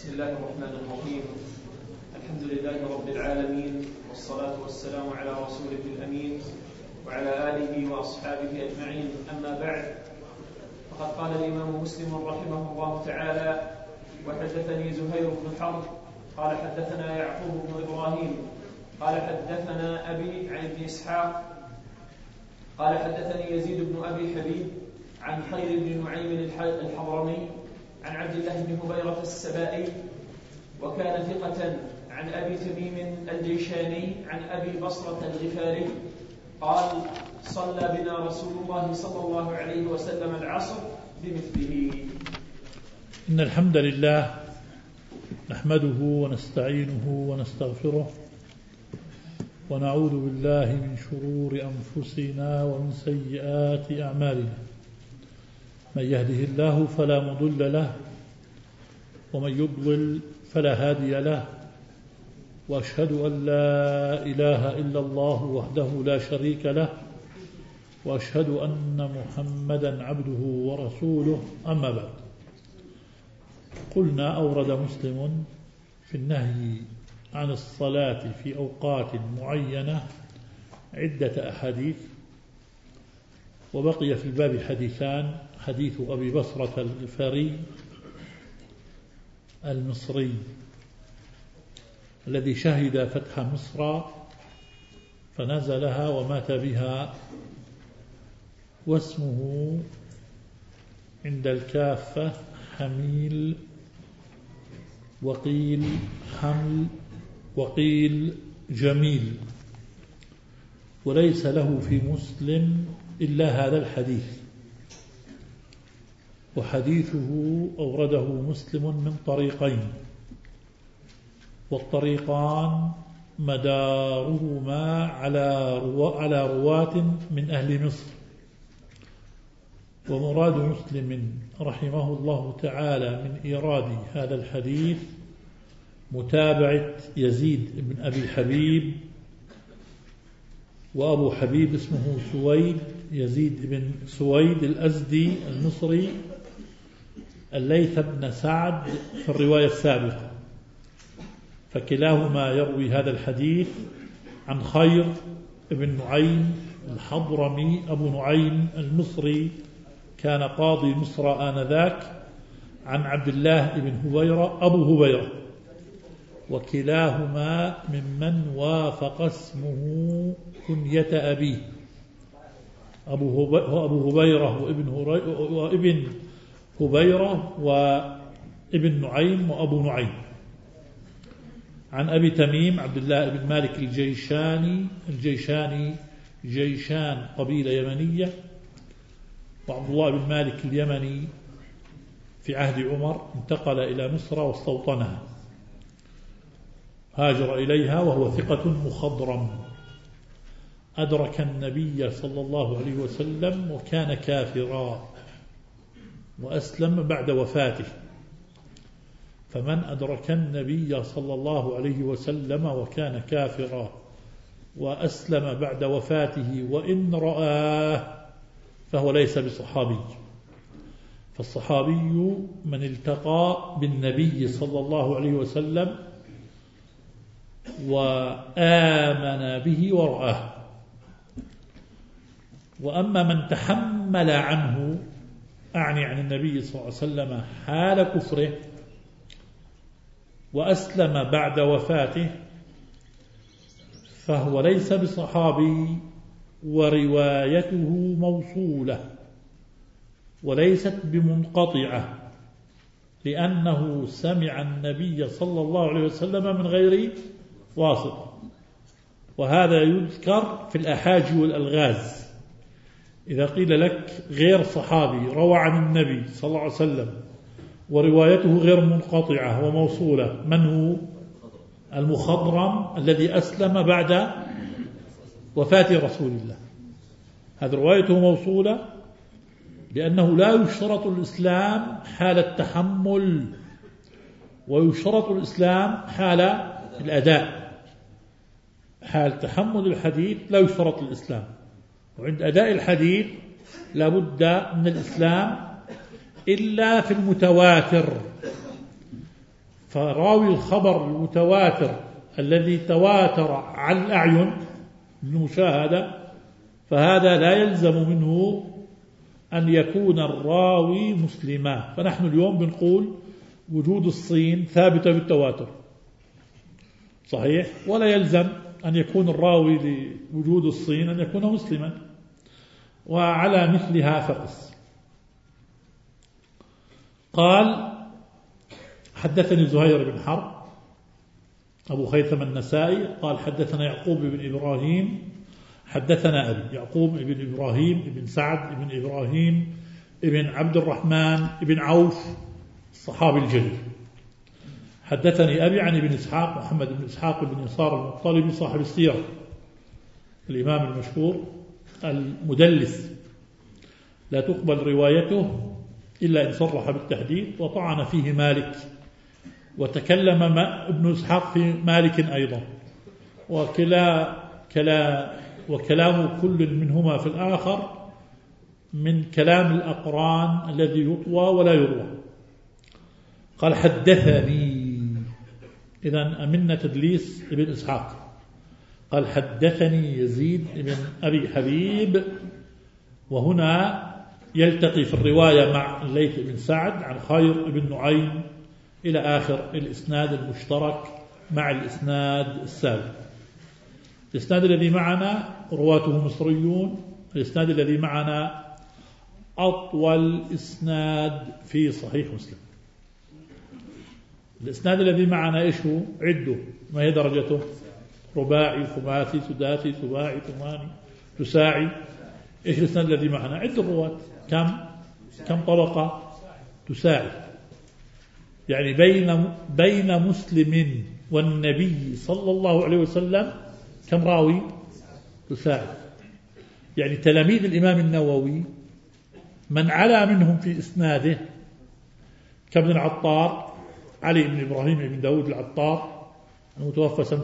بسم الله الرحمن الرحيم. الحمد لله رب العالمين، والصلاة والسلام على رسوله الأمين وعلى آله وأصحابه أجمعين. أما بعد، فقد قال الإمام مسلم رحمه الله تعالى: وحدثني زهير بن حرب قال حدثنا يعقوب بن إبراهيم قال حدثنا أبي عن ابن إسحاق قال حدثني يزيد بن أبي حبيب عن خير بن نعيم الحضرمي عن عبد الله بن هبيرة السبائي، وكان ثقة، عن أبي تميم الجيشاني عن أبي بصرة الغفاري قال: صلى بنا رسول الله صلى الله عليه وسلم العصر بمثله. إن الحمد لله نحمده ونستعينه ونستغفره ونعوذ بالله من شرور أنفسنا ومن سيئات أعمالنا. من يهده الله فلا مضل له ومن يضلل فلا هادي له، وأشهد أن لا إله إلا الله وحده لا شريك له، وأشهد أن محمدا عبده ورسوله. أما بعد، قلنا أورد مسلم في النهي عن الصلاة في أوقات معينة عدة أحاديث، وبقي في الباب حديثان: حديث أبي بصرة الغفاري المصري الذي شهد فتح مصر فنزلها ومات بها، واسمه عند الكافة حميل، وقيل حمل، وقيل جميل، وليس له في مسلم إلا هذا الحديث. وحديثه أورده مسلم من طريقين، والطريقان مدارهما على رواة من أهل مصر. ومراد مسلم رحمه الله تعالى من إيراد هذا الحديث متابعة يزيد بن أبي حبيب، وأبو حبيب اسمه سويد، يزيد بن سويد الأزدي المصري الليث بن سعد في الرواية السابقة، فكلاهما يروي هذا الحديث عن خير بن نعيم الحضرمي أبو نعيم المصري، كان قاضي مصر آنذاك، عن عبد الله بن هبيرة أبو هبيرة، وكلاهما ممن وافق اسمه كنية أبيه، أبو هبيرة وابن هبيرة وابن نعيم وأبو نعيم. عن أبي تميم عبد الله بن مالك الجيشاني جيشان قبيلة يمنية، وعبد الله بن مالك اليمني في عهد عمر انتقل إلى مصر واستوطنها، هاجر إليها وهو ثقة مخضرم، أدرك النبي صلى الله عليه وسلم وكان كافرا، وأسلم بعد وفاته. فمن أدرك النبي صلى الله عليه وسلم وكان كافرا وأسلم بعد وفاته وإن رآه فهو ليس بصحابي. فالصحابي من التقى بالنبي صلى الله عليه وسلم وآمن به ورآه. وأما من تحمل عنه، أعني عن النبي صلى الله عليه وسلم حال كفره وأسلم بعد وفاته، فهو ليس بصحابي، وروايته موصولة وليست بمنقطعة، لأنه سمع النبي صلى الله عليه وسلم من غير واسطة. وهذا يذكر في الأحاج والألغاز، إذا قيل لك غير صحابي روى عن النبي صلى الله عليه وسلم وروايته غير منقطعة وموصولة، من هو؟ المخضرم الذي أسلم بعد وفاة رسول الله، هذه روايته موصولة، لأنه لا يشترط الإسلام حال التحمل، ويشترط الإسلام حال الأداء. حال تحمل الحديث لا يشترط الإسلام، وعند أداء الحديث لا بد من الإسلام إلا في المتواتر، فراوي الخبر المتواتر الذي تواتر على الأعين بالمشاهدة فهذا لا يلزم منه أن يكون الراوي مسلما. فنحن اليوم بنقول وجود الصين ثابتة بالتواتر صحيح، ولا يلزم أن يكون الراوي لوجود الصين أن يكون مسلما، وعلى مثلها فقس. قال حدثني زهير بن حرب أبو خيثم النسائي قال حدثنا يعقوب بن إبراهيم حدثنا أبي يعقوب بن إبراهيم بن سعد بن إبراهيم بن عبد الرحمن بن عوف الصحابي الجليل. حدثني أبي عن ابن إسحاق محمد بن إسحاق بن يسار المطلبي صاحب السيرة الإمام المشهور المدلس لا تقبل روايته إلا إن صرح بالتحديث، وطعن فيه مالك، وتكلم ابن إسحاق في مالك أيضا، وكلام كل منهما في الآخر من كلام الأقران الذي يطوى ولا يروى. قال حدثني، إذن أمنا تدليس ابن إسحاق. قال حدثني يزيد بن أبي حبيب، وهنا يلتقي في الرواية مع الليث بن سعد عن خير بن نعيم إلى آخر الإسناد المشترك مع الإسناد السابق. الإسناد الذي معنا رواته مصريون، الإسناد الذي معنا أطول إسناد في صحيح مسلم. الإسناد الذي معنا إيش هو؟ عده، ما هي درجته؟ رباعي، خماسي، سداسي، سباعي، ثماني، تساعي. إيش الإسناد الذي معنا؟ عد الرواة كم طبقة؟ تساعي. يعني بين مسلم والنبي صلى الله عليه وسلم كم راوي؟ تساعي. يعني تلاميذ الإمام النووي من علا منهم في إسناده كابن العطار علي بن إبراهيم بن داود العطار المتوفى سنة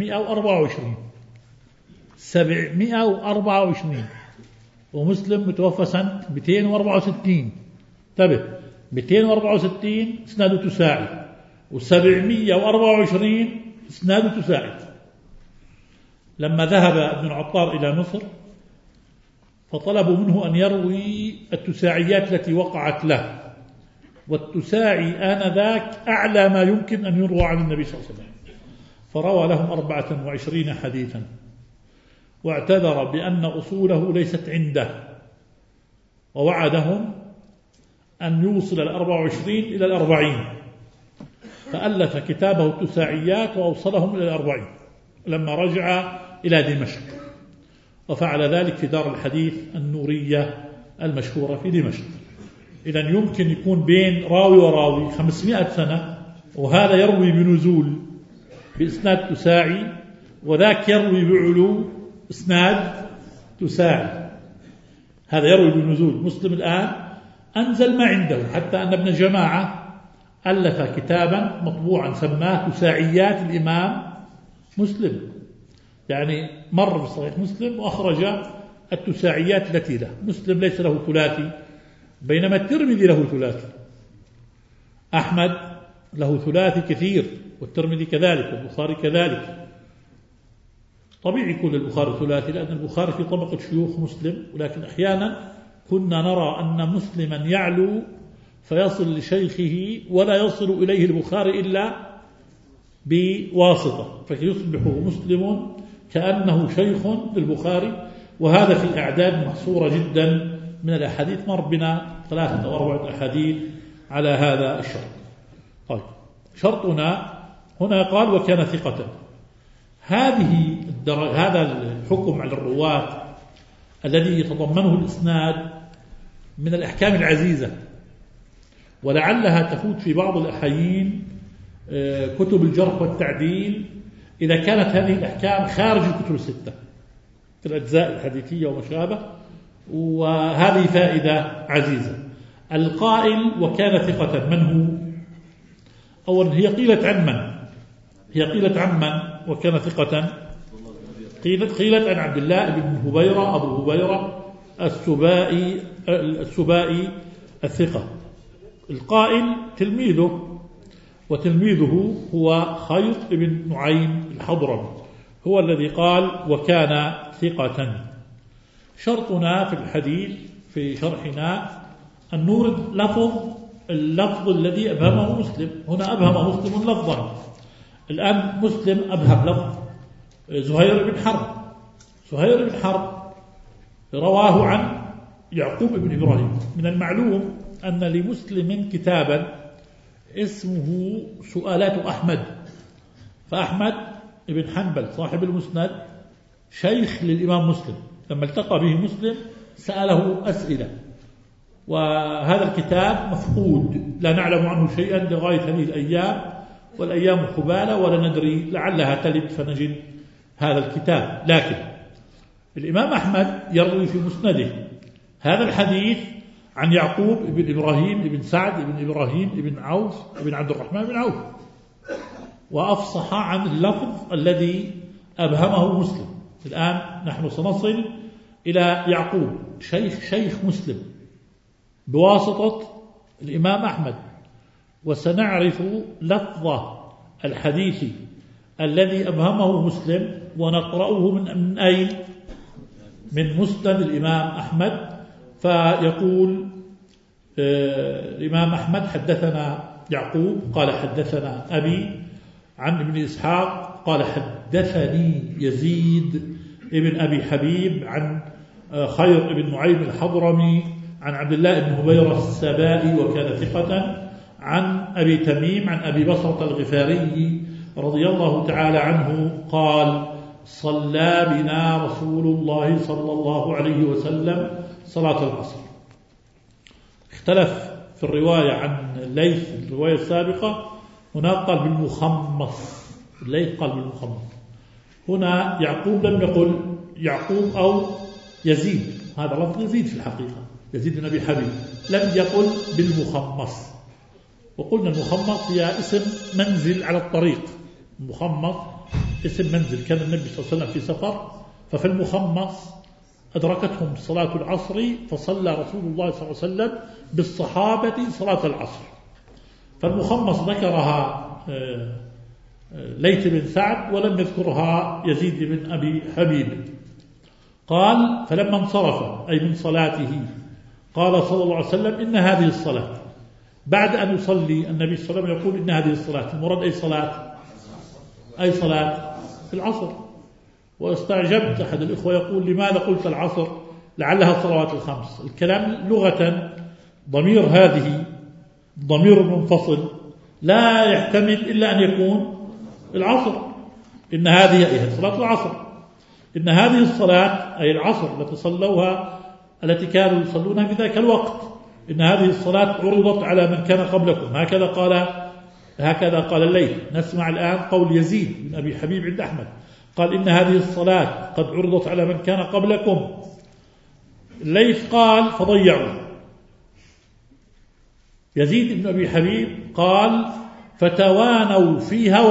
724 ومسلم متوفى سنة 264. انتبه، 264 إسناده تساعد، و724 إسناده تساعد. لما ذهب ابن العطار إلى مصر فطلبوا منه أن يروي التساعيات التي وقعت له، والتساعي آنذاك أعلى ما يمكن أن يروى عن النبي صلى الله عليه وسلم، فروى لهم 24 حديثا، واعتذر بأن أصوله ليست عنده، ووعدهم أن يوصل 24 إلى 40، فألف كتابه التساعيات وأوصلهم إلى 40 لما رجع إلى دمشق، وفعل ذلك في دار الحديث النورية المشهورة في دمشق. إذن يمكن يكون بين راوي وراوي 500 سنة، وهذا يروي بنزول بإسناد تساعي، وذاك يروي بعلو إسناد تساعي. هذا يروي بنزول. مسلم الآن أنزل ما عنده، حتى أن ابن جماعة ألف كتابا مطبوعا سماه تساعيات الإمام مسلم، يعني مر بصحيح مسلم وأخرج التساعيات التي له. مسلم ليس له ثلاثي، بينما الترمذي له ثلاثي، أحمد له ثلاثي كثير، والترمذي كذلك، والبخاري كذلك. طبيعي يكون البخاري ثلاثي لأن البخاري في طبقة شيوخ مسلم، ولكن أحيانا كنا نرى أن مسلما يعلو فيصل لشيخه ولا يصل إليه البخاري إلا بواسطة، فيصبح مسلم كأنه شيخ للبخاري. وهذا في الأعداد محصورة جدا من الأحاديث، مر بنا 3 أو 4 أحاديث على هذا الشرط. طيب، شرطنا هنا قال وكان ثقة. هذا الحكم على الرواة الذي يتضمنه الإسناد من الأحكام العزيزة، ولعلها تفوت في بعض الأحيين كتب الجرح والتعديل إذا كانت هذه الأحكام خارج الكتب الستة في الأجزاء الحديثية وما شابه، وهذه فائدة عزيزة. القائل وكان ثقة من هو؟ أولا هي قيلت عن من وكان ثقة؟ قيلت عن عبد الله بن هبيرة أبو هبيرة السبائي الثقة. القائل تلميذه وتلميذه هو خير بن نعيم الحضرمي، هو الذي قال وكان ثقة. شرطنا في الحديث في شرحنا أن نورد اللفظ الذي أبهمه مسلم. هنا أبهم مسلم لفظا، الآن مسلم أبهم لفظ زهير بن حرب. زهير بن حرب رواه عن يعقوب بن إبراهيم. من المعلوم أن لمسلم كتابا اسمه سؤالات أحمد، فأحمد بن حنبل صاحب المسند شيخ للإمام مسلم، لما التقى به مسلم سأله أسئلة، وهذا الكتاب مفقود لا نعلم عنه شيئا لغاية هذه الأيام، والأيام خبالة ولا ندري لعلها تلد فنجد هذا الكتاب. لكن الإمام أحمد يروي في مسنده هذا الحديث عن يعقوب بن إبراهيم بن سعد بن إبراهيم بن عوف بن عبد الرحمن بن عوف، وأفصح عن اللفظ الذي أبهمه مسلم. الآن نحن سنصل إلى يعقوب شيخ مسلم بواسطة الإمام أحمد، وسنعرف لفظ الحديث الذي أبهمه مسلم ونقرأه من أين؟ من مسند الإمام أحمد. فيقول الإمام أحمد حدثنا يعقوب قال حدثنا أبي عن ابن إسحاق قال حدثني يزيد ابن أبي حبيب عن خير بن نعيم الحضرمي عن عبد الله بن هبيرة السبائي وكان ثقة عن أبي تميم عن أبي بصرة الغفاري رضي الله تعالى عنه قال صلى بنا رسول الله صلى الله عليه وسلم صلاة العصر. اختلف في الرواية عن الليث الرواية السابقة، هنا قال بالمخمص، الليث قال بالمخمص، هنا يعقوب لم يقل يعقوب أو يزيد، هذا لفظ يزيد في الحقيقة، يزيد بن أبي حبيب، لم يقل بالمخمص. وقلنا المخمص هي اسم منزل على الطريق، المخمص اسم منزل، كان النبي صلى الله عليه وسلم في سفر، ففي المخمص أدركتهم صلاة العصر فصلى رسول الله صلى الله عليه وسلم بالصحابة صلاة العصر. فالمخمص ذكرها ليث بن سعد ولم يذكرها يزيد بن أبي حبيب. قال فلما انصرف أي من صلاته قال صلى الله عليه وسلم إن هذه الصلاة، بعد أن يصلي النبي صلى الله عليه وسلم يقول إن هذه الصلاة، المراد أي صلاة؟ أي صلاة في العصر. واستعجبت أحد الإخوة يقول لماذا قلت العصر لعلها الصلوات الخمس. الكلام لغة ضمير هذه ضمير منفصل لا يحتمل إلا أن يكون العصر. إن هذه هي صلاة العصر، إن هذه الصلاة أي العصر التي صلوها التي كانوا يصلونها في ذاك الوقت، إن هذه الصلاة عرضت على من كان قبلكم، هكذا قال الليث. نسمع الآن قول يزيد بن أبي حبيب عند أحمد قال إن هذه الصلاة قد عرضت على من كان قبلكم. الليث قال فضيعوا. يزيد بن أبي حبيب قال فتوانوا فيها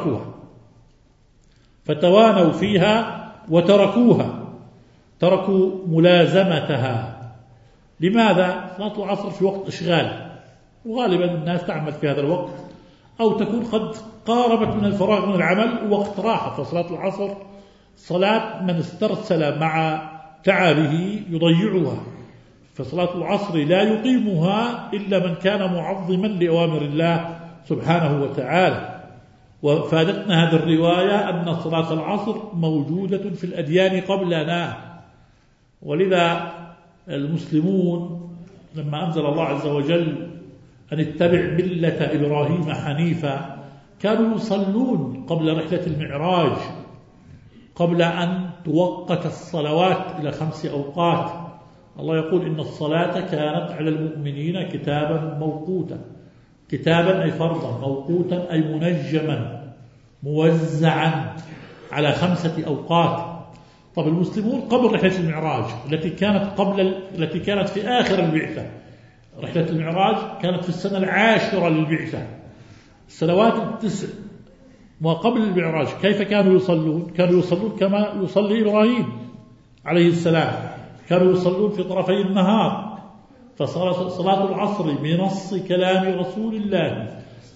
وتركوها، تركوا ملازمتها. لماذا؟ صلاة العصر في وقت إشغال، وغالبا الناس تعمل في هذا الوقت، أو تكون قد قاربت من الفراغ من العمل وقت راحة. فصلاة العصر صلاة من استرسل مع تعبه يضيعها، فصلاة العصر لا يقيمها إلا من كان معظما لأوامر الله سبحانه وتعالى. وفادتنا هذه الرواية أن صلاة العصر موجودة في الأديان قبلنا، ولذا المسلمون لما أنزل الله عز وجل أن اتبع ملة إبراهيم حنيفا كانوا يصلون قبل رحلة المعراج، قبل أن توقت الصلوات إلى 5 أوقات. الله يقول إن الصلاة كانت على المؤمنين كتابا موقوتا، كتابا أي فرضا، موقوتا أي منجما موزعا على 5 أوقات. طب المسلمون قبل رحلة المعراج التي كانت في آخر البعثة، رحلة المعراج كانت في السنة 10 للبعثة، السنوات 9 وقبل المعراج. كيف كانوا يصلون؟ كانوا يصلون كما يصلي إبراهيم عليه السلام، كانوا يصلون في طرفي النهار. فصلاة العصر بنص كلام رسول الله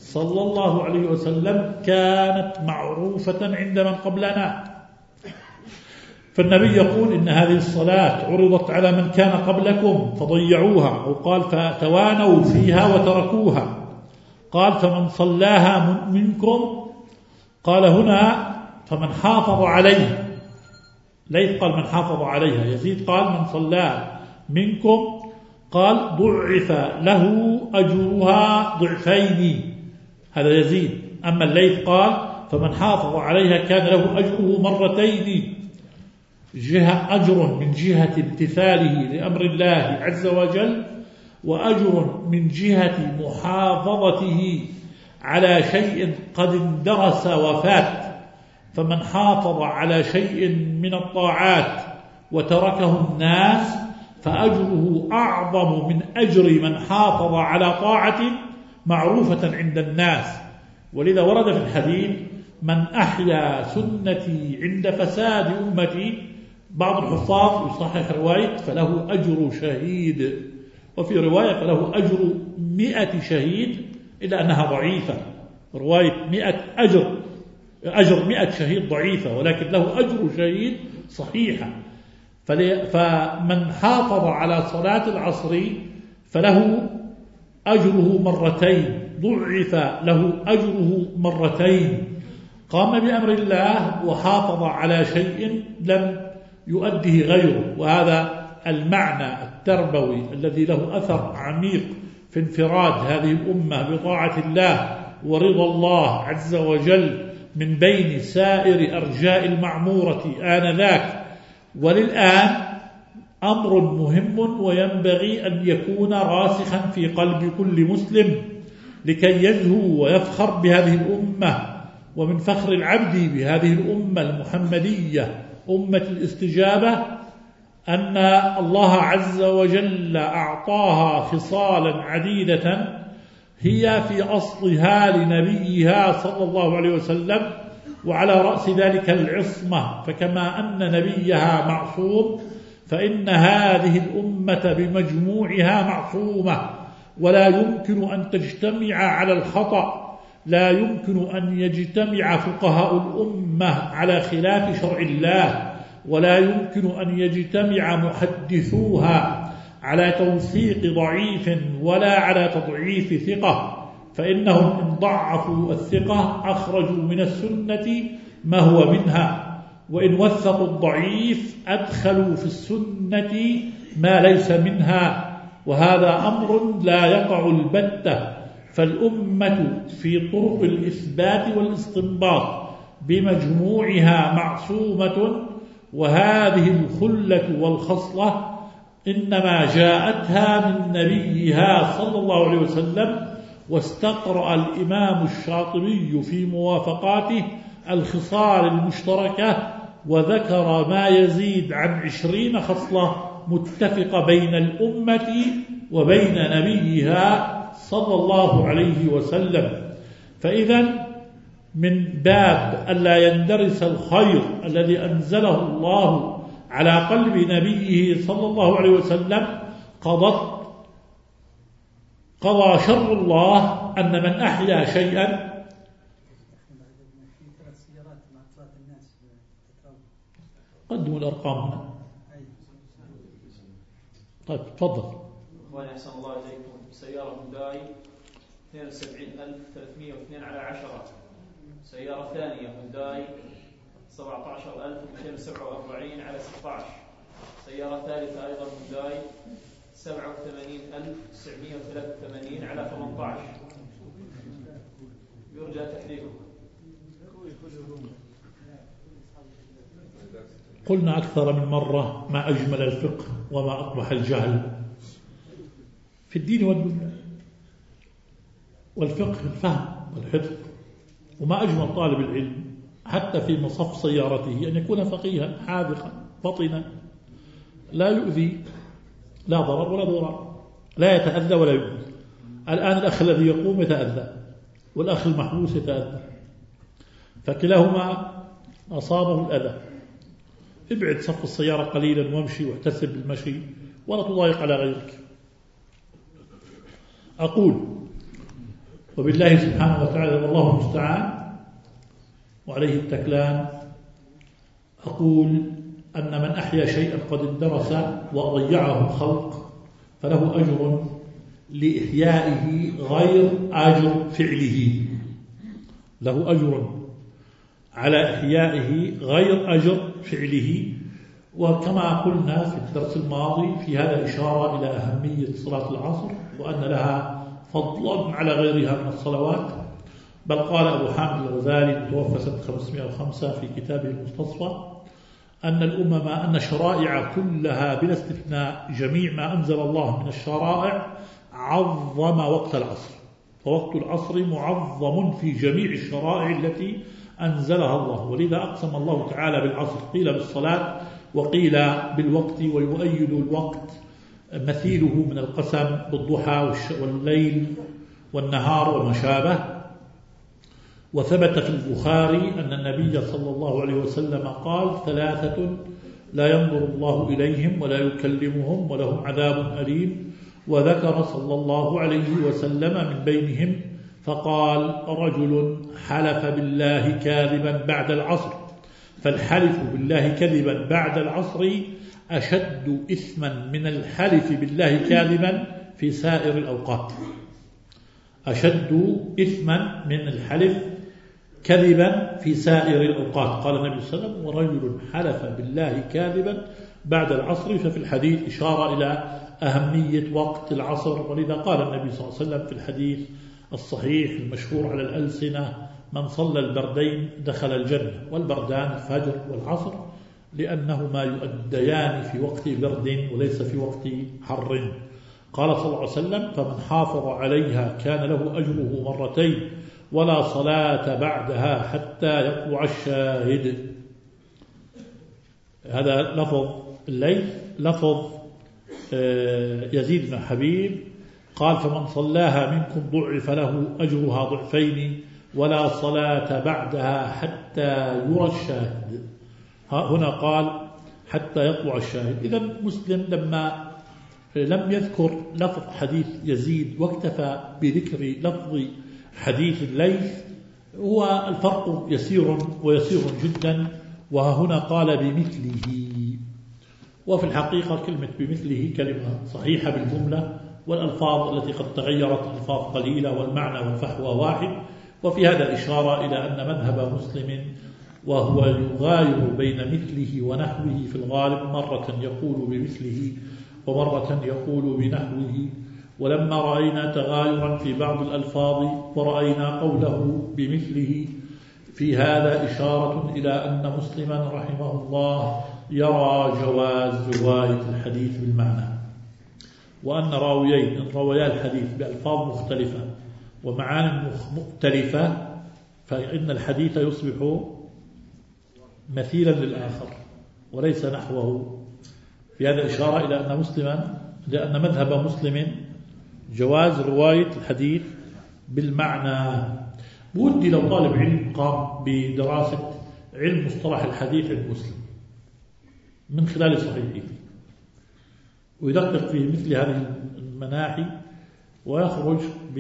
صلى الله عليه وسلم كانت معروفة عند من قبلنا. فالنبي يقول إن هذه الصلاة عرضت على من كان قبلكم فضيعوها، أو قال فتوانوا فيها وتركوها. قال فمن صلاها منكم، قال هنا فمن حافظ عليها. ليث قال من حافظ عليها، يزيد قال من صلاها منكم، قال ضعف له أجرها ضعفين، هذا يزيد. أما الليث قال فمن حافظ عليها كان له أجره مرتين، أجر من جهة امتثاله لأمر الله عز وجل، وأجر من جهة محافظته على شيء قد اندرس وفات. فمن حافظ على شيء من الطاعات وتركه الناس فأجره أعظم من أجر من حافظ على طاعة معروفة عند الناس. ولذا ورد في الحديث من أحيا سنتي عند فساد أمتي، بعض الحفاظ يصحح رواية فله أجر شهيد، وفي رواية فله أجر 100 شهيد، إلا أنها ضعيفة. رواية 100 أجر 100 شهيد ضعيفة، ولكن له أجر شهيد صحيحة. فمن حافظ على صلاة العصر فله أجره مرتين، ضعف له أجره مرتين. قام بأمر الله وحافظ على شيء لم يؤديه غيره، وهذا المعنى التربوي الذي له أثر عميق في انفراد هذه الأمة بطاعة الله ورضا الله عز وجل من بين سائر أرجاء المعمورة آنذاك وللآن. أمر مهم وينبغي أن يكون راسخا في قلب كل مسلم لكي يزهو ويفخر بهذه الأمة. ومن فخر العبد بهذه الأمة المحمدية أمة الاستجابة أن الله عز وجل أعطاها خصالا عديدة هي في أصلها لنبيها صلى الله عليه وسلم، وعلى رأس ذلك العصمة. فكما أن نبيها معصوم فإن هذه الأمة بمجموعها معصومة، ولا يمكن أن تجتمع على الخطأ، لا يمكن أن يجتمع فقهاء الأمة على خلاف شرع الله، ولا يمكن أن يجتمع محدثوها على توثيق ضعيف ولا على تضعيف ثقة. فإنهم إن ضعفوا الثقة أخرجوا من السنة ما هو منها، وإن وثقوا الضعيف أدخلوا في السنة ما ليس منها، وهذا أمر لا يقع البتة. فالأمة في طرق الإثبات والاستنباط بمجموعها معصومة، وهذه الخلة والخصلة إنما جاءتها من نبيها صلى الله عليه وسلم. واستقرأ الإمام الشاطبي في موافقاته الخصال المشتركة وذكر ما يزيد عن 20 خصلة متفقة بين الأمة وبين نبيها صلى الله عليه وسلم. فإذا من باب ألا يندرس الخير الذي أنزله الله على قلب نبيه صلى الله عليه وسلم قضى شر الله أن من أحيا شيئا. قدموا الأرقام هنا. طيب تفضل. وأنا أحسن الله إليكم. سيارة هونداي 72302 على 10. سيارة ثانية هونداي 17247 على 16. سيارة ثالثة أيضا هونداي 87983 على 18. يرجى تحريكه. قلنا أكثر من مرة ما أجمل الفقه وما أقبح الجهل في الدين والدنيا. والفقه الفهم والحفظ، وما أجمل طالب العلم حتى في مصف سيارته أن يكون فقيها حاذقا فطنا لا يؤذي، لا ضرر ولا ضرر، لا يتأذى ولا يؤذي. الآن الأخ الذي يقوم يتأذى والأخ المحبوس يتأذى، فكلاهما أصابه الأذى. ابعد صف السيارة قليلا وامشي واحتسب المشي ولا تضايق على غيرك. أقول وبالله سبحانه وتعالى والله المستعان وعليه التكلان أقول أن من أحيا شيئا قد اندرس وضيعه الخلق فله أجر لإحيائه غير أجر فعله، له أجر على إحيائه غير أجر فعله. وكما قلنا في الدرس الماضي في هذا إشارة إلى أهمية صلاة العصر وأن لها فضلا على غيرها من الصلوات. بل قال أبو حامد الغزالي المتوفى سنة 505 في كتابه المستصفى أن الشرائع كلها بلا استثناء جميع ما أنزل الله من الشرائع عظم وقت العصر، فوقت العصر معظم في جميع الشرائع التي أنزلها الله، ولذا أقسم الله تعالى بالعصر، قيل بالصلاة وقيل بالوقت، ويؤيد الوقت مثيله من القسم بالضحى والليل والنهار وما شابه. وثبت في البخاري أن النبي صلى الله عليه وسلم قال: 3 لا ينظر الله إليهم ولا يكلمهم ولهم عذاب أليم. وذكر صلى الله عليه وسلم من بينهم فقال: رجل حلف بالله كاذبا بعد العصر، فالحلف بالله كذبا بعد العصر أشد إثما من الحلف بالله كاذبا في سائر الأوقات. أشد إثما من الحلف كذبا في سائر الأوقات. قال النبي صلى الله عليه وسلم: ورجل حلف بالله كاذبا بعد العصر. ففي الحديث إشارة إلى أهمية وقت العصر، ولذا قال النبي صلى الله عليه وسلم في الحديث الصحيح المشهور على الألسنة: من صلى البردين دخل الجنة. والبردان الفجر والعصر لأنهما يؤديان في وقت برد وليس في وقت حر. قال صلى الله عليه وسلم: فمن حافظ عليها كان له أجره 2 مرات ولا صلاة بعدها حتى يطلع الشاهد. هذا لفظ الليل. لفظ يزيد بن حبيب قال: فمن صلاها منكم ضعف له أجرها 2 ولا صلاة بعدها حتى يرى الشاهد. هنا قال حتى يطلع الشاهد. إذن مسلم لما لم يذكر لفظ حديث يزيد واكتفى بذكر لفظ حديث الليث، هو الفرق يسير ويسير جدا. وهنا قال بمثله، وفي الحقيقة كلمة بمثله كلمة صحيحة بالجملة، والألفاظ التي قد تغيرت ألفاظ قليلة والمعنى والفحوى واحد. وفي هذا إشارة إلى أن مذهب مسلم وهو يغاير بين مثله ونحوه في الغالب، مرة يقول بمثله ومرة يقول بنحوه. ولما رأينا تغايرا في بعض الألفاظ ورأينا قوله بمثله في هذا إشارة إلى أن مسلما رحمه الله يرى جواز رواية الحديث بالمعنى، وأن راويين إن رويا الحديث بألفاظ مختلفة ومعان مختلفة فإن الحديث يصبح مثيلا للآخر وليس نحوه. في هذا إشارة إلى أن مسلما، لأن مذهب مسلم جواز رواية الحديث بالمعنى. بودي لو طالب علم قام بدراسة علم مصطلح الحديث عند مسلم من خلال صحيحه ويدقق في مثل هذه المناحي ويخرج ب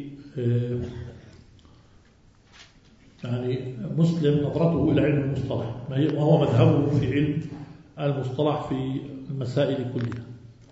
يعني مسلم نظرته إلى علم المصطلح وهو مذهبه في علم المصطلح في المسائل كلها.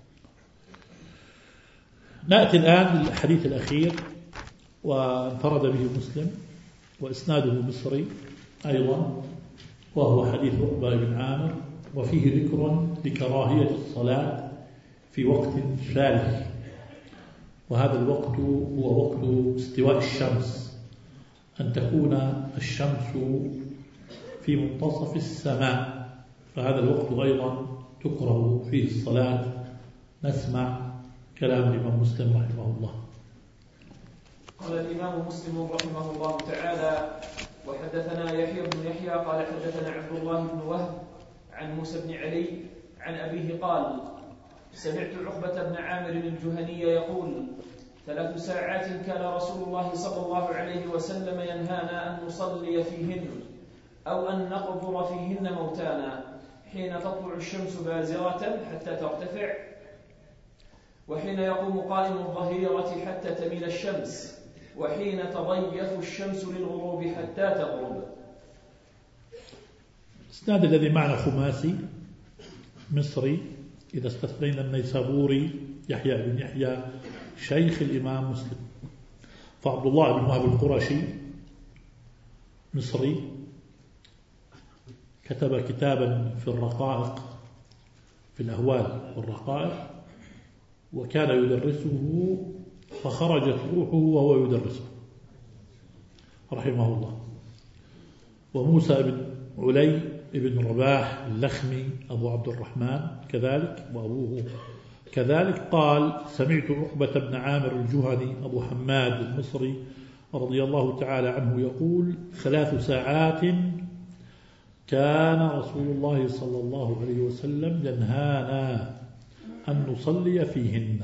نأتي الآن للحديث الأخير وانفرد به مسلم وإسناده مصري أيضا، وهو حديث عقبة بن عامر، وفيه ذكر لكراهية الصلاة في وقت ثالث، وهذا الوقت هو وقت استواء الشمس، أن تكون الشمس في منتصف السماء، فهذا الوقت أيضا تكره فيه الصلاة. نسمع كلام الإمام مسلم رحمه الله. قال الإمام مسلم رحمه الله تعالى: وحدثنا يحيى بن يحيى قال حدثنا عبد الله بن وهب عن موسى بن علي عن أبيه قال: سمعت عقبة بن عامر الجهني يقول: 3 ساعات كان رسول الله صلى الله عليه وسلم ينهانا أن نصلي فيهن أو أن نقبر فيهن موتانا، حين تطلع الشمس بازغة حتى ترتفع، وحين يقوم قائم الظهيرة حتى تميل الشمس، وحين تضيف الشمس للغروب حتى تغرب. الإسناد الذي معنا خماسي مصري إذا استثنينا النيسابوري يحيى بن يحيى شيخ الإمام مسلم، فعبد الله بن وهب القرشي مصري كتب كتابا في الرقائق، في الأهوال والرقائق، وكان يدرسه فخرجت روحه وهو يدرسه رحمه الله. وموسى بن علي بن رباح اللخمي أبو عبد الرحمن كذلك، وأبوه كذلك، قال سمعت عقبة بن عامر الجهني أبو حماد المصري رضي الله تعالى عنه يقول 3 ساعات كان رسول الله صلى الله عليه وسلم ينهانا أن نصلي فيهن،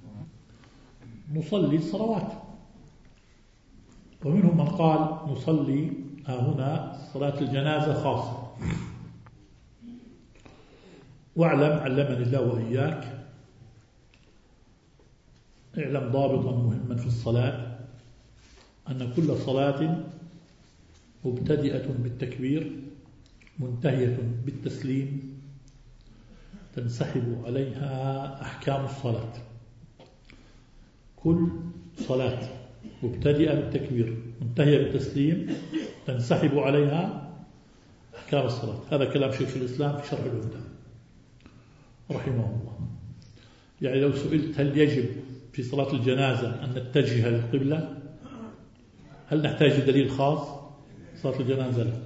نصلي الصلوات. ومنهم من قال نصلي هنا صلاة الجنازة خاصة. واعلم علمني الله وإياك، اعلم ضابطا مهما في الصلاة أن كل صلاة مبتدئة بالتكبير منتهية بالتسليم تنسحب عليها أحكام الصلاة. كل صلاة مبتدئة بالتكبير منتهية بالتسليم تنسحب عليها أحكام الصلاة. هذا كلام شيخ الإسلام في شرح العمدة رحمه الله. يعني لو سئلت هل يجب في صلاة الجنازة أن نتجه للقبلة، هل نحتاج دليل خاص؟ صلاة الجنازة لا،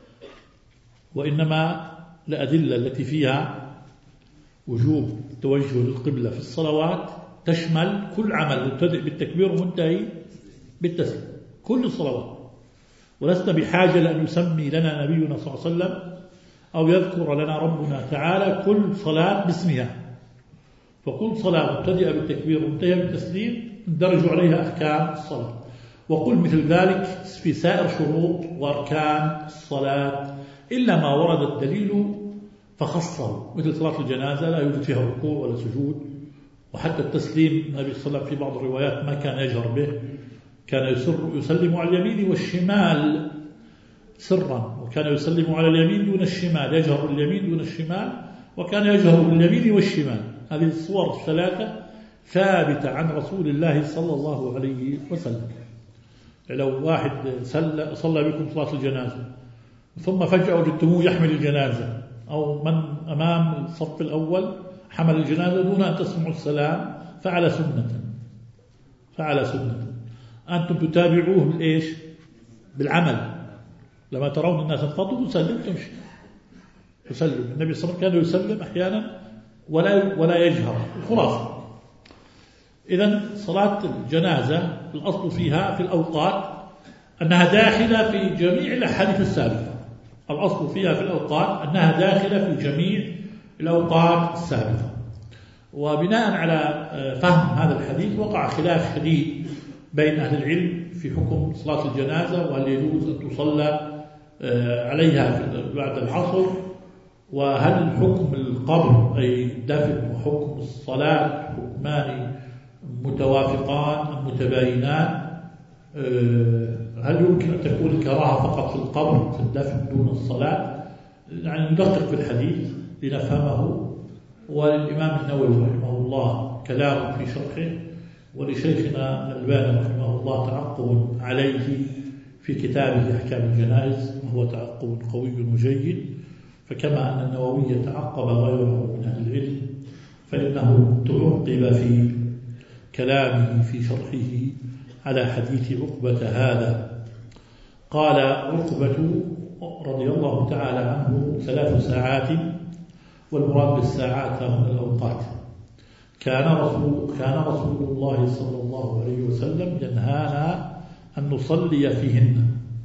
وإنما الأدلة التي فيها وجوب التوجه للقبلة في الصلوات تشمل كل عمل مبتدئ بالتكبير ومنتهي بالتسليم، كل الصلوات. ولسنا بحاجة لأن يسمي لنا نبينا صلى الله عليه وسلم أو يذكر لنا ربنا تعالى كل صلاة باسمها، فكل صلاة مبتدئة بالتكبير ومنتهية بالتسليم ندرج عليها أحكام الصلاة. وقل مثل ذلك في سائر شروط وأركان الصلاة إلا ما ورد الدليل فخصه، مثل صلاة الجنازة لا يوجد فيها ركوع ولا سجود، وحتى التسليم النبي صلى الله عليه وسلم في بعض الروايات ما كان يجهر به، كان يسلم على اليمين والشمال سرا، وكان يسلم على اليمين دون الشمال، يجهر اليمين دون الشمال، وكان يجهر باليمين والشمال. هذه الصور الثلاثة ثابتة عن رسول الله صلى الله عليه وسلم. لو واحد صلى بكم صلاة الجنازة ثم فجأة وجدتموه يحمل الجنازة، أو من أمام الصف الأول حمل الجنازة دون أن تسمعوا السلام، فعل سنة. أنتم تتابعوه بالإيش؟ بالعمل. لما ترون الناس انفضوا تسلم تمشي، يسلم. النبي صلى الله عليه وسلم كان يسلم أحيانا ولا يجهر، خلاصة. إذن صلاة الجنازة الأصل فيها في الأوقات أنها داخلة في جميع الأحاديث السابقة. الأصل فيها في الأوقات أنها داخلة في جميع الأوقات السابقة. وبناء على فهم هذا الحديث وقع خلاف شديد بين أهل العلم في حكم صلاة الجنازة، وهل يجوز أن تصلى عليها بعد العصر، وهل حكم القبر أي الدفن وحكم الصلاة حكمان متوافقان متباينان، هل يمكن أن تكون الكراهة فقط في القبر في الدفن دون الصلاة؟ يعني ندقق في الحديث لنفهمه. والإمام النووي رحمه الله كلام في شرحه، ولشيخنا الألباني رحمه الله تعقب عليه في كتابه أحكام الجنائز، وهو تعقب قوي وجيد. فكما أن النووي تعقب غيره من أهل العلم، فإنه تعقب في كلامه في شرحه على حديث عقبة هذا. قال عقبة رضي الله تعالى عنه 3 ساعات، والمراد بالساعات من الأوقات. كان رسول الله صلى الله عليه وسلم ينهانا أن نصلي فيهن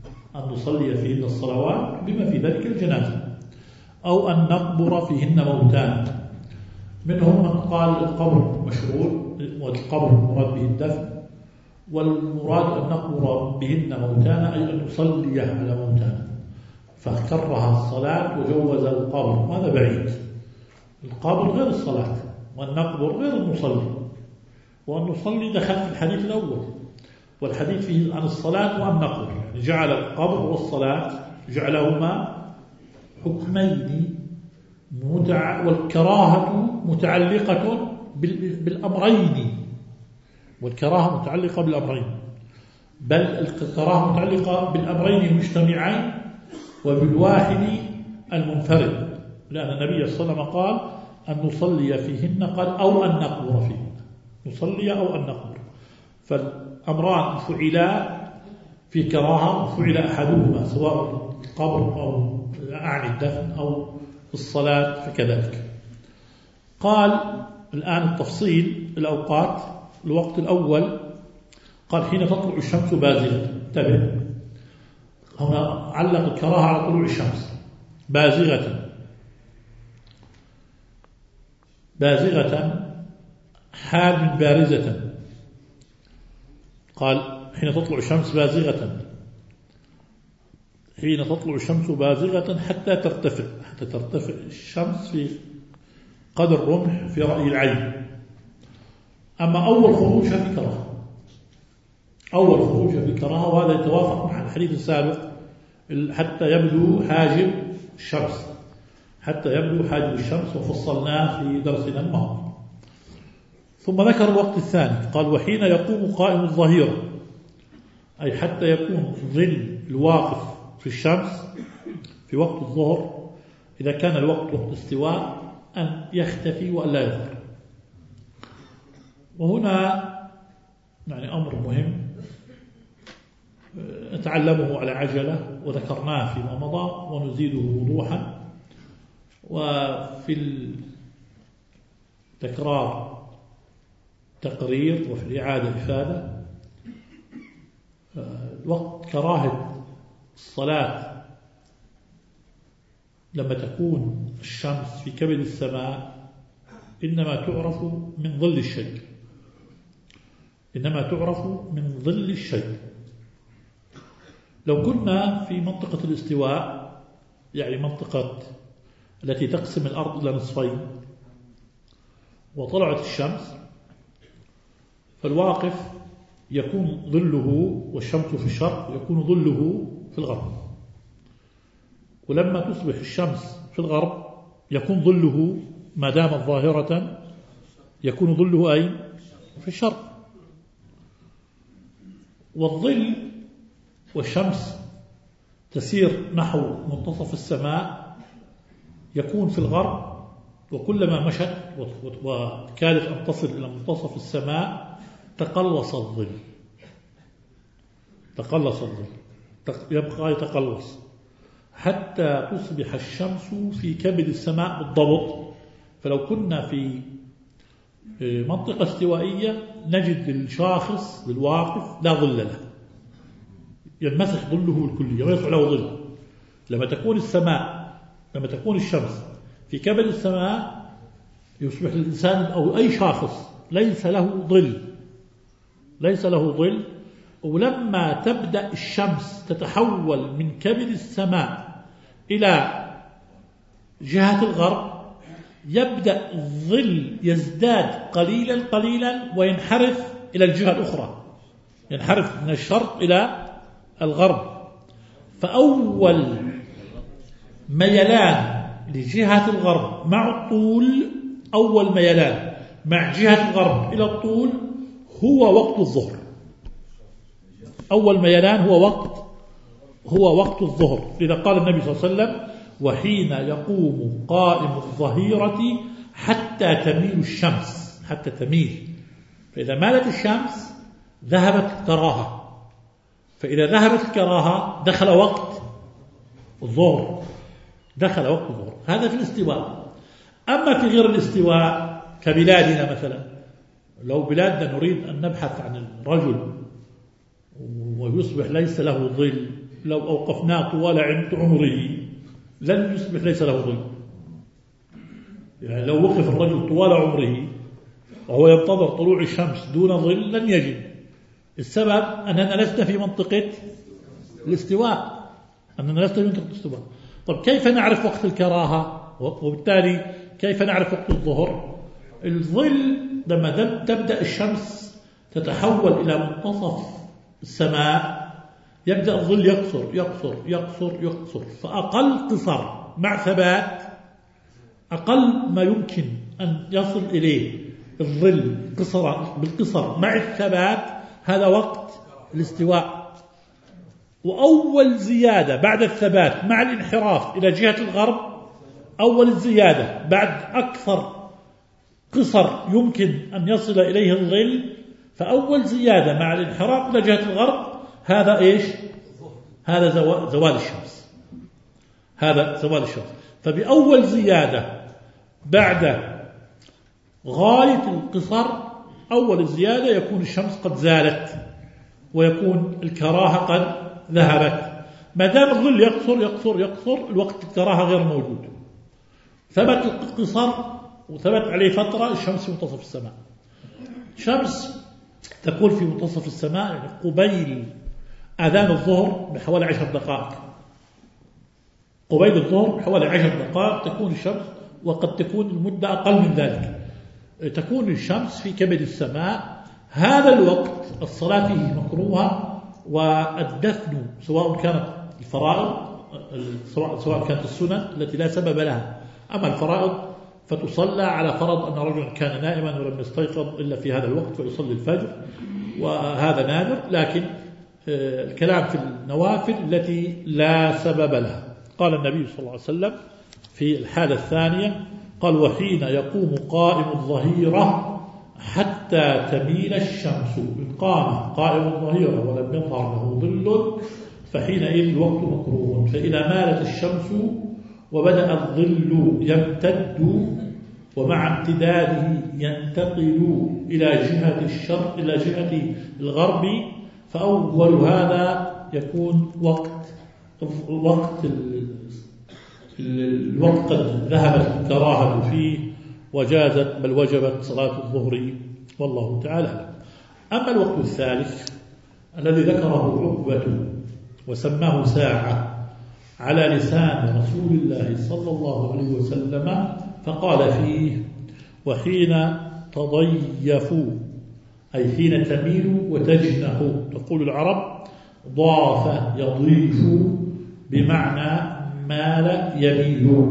الصلوات بما في ذلك الجنازة، أو أن نقبر فيهن موتانا. منهم من قال القبر مشروع، والقبر المراد به الدفن، والمراد أن نقبر بهن موتانا أي أن نصلي على موتانا، فكره الصلاة وجوز القبر، وهذا بعيد. القبر غير الصلاة، والنقبر غير المصلي. وأن نصلي دخل في الحديث الأول، والحديث فيه عن الصلاة وعن النقر، يعني جعل القبر والصلاة جعلهما حكمين والكراهة متعلقة بالأمرين، والكراهة متعلقة بالأمرين، بل الكراهة متعلقة بالأمرين المجتمعين وبالواحد المنفرد، لأن النبي صلى الله عليه وسلم قال أن نصلي فيهن، قال أو أن نقبر فيهن، نصلي أو أن نقبر. فالأمران فعلا في كراهة، فعل أحدهما سواء القبر أو أعني الدفن أو الصلاة فكذلك. قال الآن التفصيل الأوقات. الوقت الأول قال حين تطلع الشمس بازغة. انتبه، هنا علق الكراهة على طلوع الشمس. بازغة حال بارزة. قال حين تطلع الشمس بازغة، حين تطلع الشمس بازغة حتى ترتفع الشمس في قدر رمح في رأي العين. أما أول خروج في كراهة، أول خروج في كراهة، وهذا يتوافق مع الحديث السابق حتى يبدو حاجب الشمس، وفصلناه في درسنا الماضي. ثم ذكر الوقت الثاني قال وحين يقوم قائم الظهيرة، أي حتى يكون ظل الواقف في الشمس في وقت الظهر، إذا كان الوقت وقت استواء، أن يختفي وأن لا يظهر. وهنا يعني أمر مهم نتعلمه على عجلة وذكرناه فيما مضى ونزيده وضوحا، وفي التكرار تقرير وفي الإعادة إفادة. وقت كراهة الصلاة لما تكون الشمس في كبد السماء إنما تعرف من ظل الشيء. لو كنا في منطقة الاستواء، يعني منطقة التي تقسم الأرض إلى نصفين، وطلعت الشمس، فالواقف يكون ظله، والشمس في الشرق يكون ظله في الغرب، ولما تصبح الشمس في الغرب يكون ظله ما دامت ظاهرة يكون ظله أي في الشرق. والظل والشمس تسير نحو منتصف السماء يكون في الغرب، وكلما مشت وكادت أن تصل إلى منتصف السماء تقلص الظل، يبقى يتقلص حتى تصبح الشمس في كبد السماء بالضبط. فلو كنا في منطقة استوائية نجد للشاخص للواقف لا ظل له، ينمسح ظله الكلي ويصبح له ظل. لما تكون الشمس في كبد السماء يصبح الإنسان أو أي شاخص ليس له ظل. ولما تبدأ الشمس تتحول من كبد السماء إلى جهة الغرب يبدأ الظل يزداد قليلا وينحرف إلى الجهة الأخرى، ينحرف من الشرق إلى الغرب. فأول ميلان لجهة الغرب مع الطول، أول ميلان مع جهة الغرب إلى الطول هو وقت الظهر. أول ميلان هو وقت الظهر. لذا قال النبي صلى الله عليه وسلم وحين يقوم قائم الظهيرة حتى تميل الشمس، حتى تميل. فإذا مالت الشمس ذهبت الكراهة، فإذا ذهبت الكراهة دخل وقت الظهر. هذا في الاستواء. أما في غير الاستواء كبلادنا مثلا، لو بلادنا نريد أن نبحث عن الرجل ويصبح ليس له ظل، لو أوقفناه طوال عمره لن يصبح ليس له ظل. يعني لو وقف الرجل طوال عمره وهو ينتظر طلوع الشمس دون ظل لن يجد. السبب أننا لسنا في منطقة الاستواء، طب كيف نعرف وقت الكراهة؟ وبالتالي كيف نعرف وقت الظهر؟ الظل لما تبدأ الشمس تتحول إلى منتصف السماء يبدأ الظل يقصر يقصر يقصر يقصر، فأقل قصر مع ثبات، أقل ما يمكن أن يصل إليه الظل بالقصر مع الثبات هذا وقت الاستواء. وأول زيادة بعد الثبات مع الانحراف إلى جهة الغرب، أول الزيادة بعد أكثر قصر يمكن أن يصل إليه الظل، فأول زيادة مع الانحراف إلى جهة الغرب هذا إيش؟ هذا زوال الشمس، هذا زوال الشمس. فبأول زيادة بعد غاية القصر، أول الزيادة يكون الشمس قد زالت ويكون الكراهة قد ذهبت. ما دام الظل يقصر يقصر يقصر، الوقت الكراهة غير موجود، ثبت القصر وثبت عليه فترة، الشمس في منتصف السماء. الشمس تكون في منتصف السماء يعني قبيل أذان الظهر بحوالي 10 دقائق، قبيل الظهر بحوالي 10 دقائق تكون الشمس، وقد تكون المدة أقل من ذلك. تكون الشمس في كبد السماء. هذا الوقت الصلاة فيه مكروهة، والدفن سواء كانت الفرائض سواء كانت السنن التي لا سبب لها. أما الفرائض فتصلى على فرض أن رجلا كان نائما ولم يستيقظ إلا في هذا الوقت فيصلي الفجر، وهذا نادر. لكن الكلام في النوافل التي لا سبب لها. قال النبي صلى الله عليه وسلم في الحالة الثانية قال: وحين يقوم قائم الظهيرة حتى تميل الشمس. إن قام قائم الظهيرة ولم يظهر له ظل فحينئذ الوقت مكروه. فإذا مالت الشمس وبدأ الظل يمتد ومع امتداده ينتقل إلى جهة الشرق إلى جهة الغرب، فأول هذا يكون وقت الوقت قد ذهبت الكراهة فيه وجازت بل وجبت صلاة الظهر، والله تعالى. أما الوقت الثالث الذي ذكره عقبة وسماه ساعة على لسان رسول الله صلى الله عليه وسلم، فقال فيه: وحين تضيفوا، أي حين تميل وتجنح. تقول العرب ضاف يضيف بمعنى مال يميل.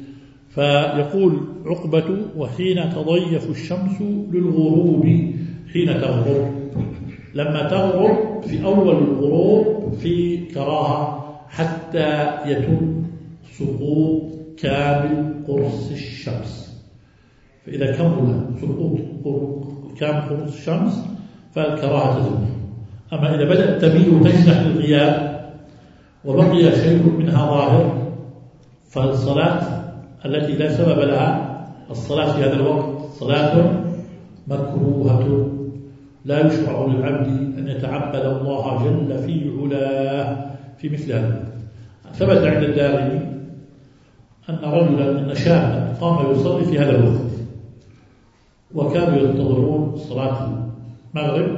فيقول عقبة: وحين تضيف الشمس للغروب، حين تغرب. لما تغرب في أول الغروب في كراهة حتى يتم سقوط كامل قرص الشمس. فإذا كمل سقوط كامل قرص الشمس فالكراهة تزول. أما إذا بدأت تميل وتجنح للغياب وبقي شيء منها ظاهر، فالصلاة التي لا سبب لها، الصلاة في هذا الوقت صلاة مكروهة. لا يشرع للعبد أن يتعبد الله جل في علاه في مثل هذا. ثبت عند الدارمي أن رجلا من شاب قام يصلي في هذا الوقت، وكانوا ينتظرون صلاة المغرب،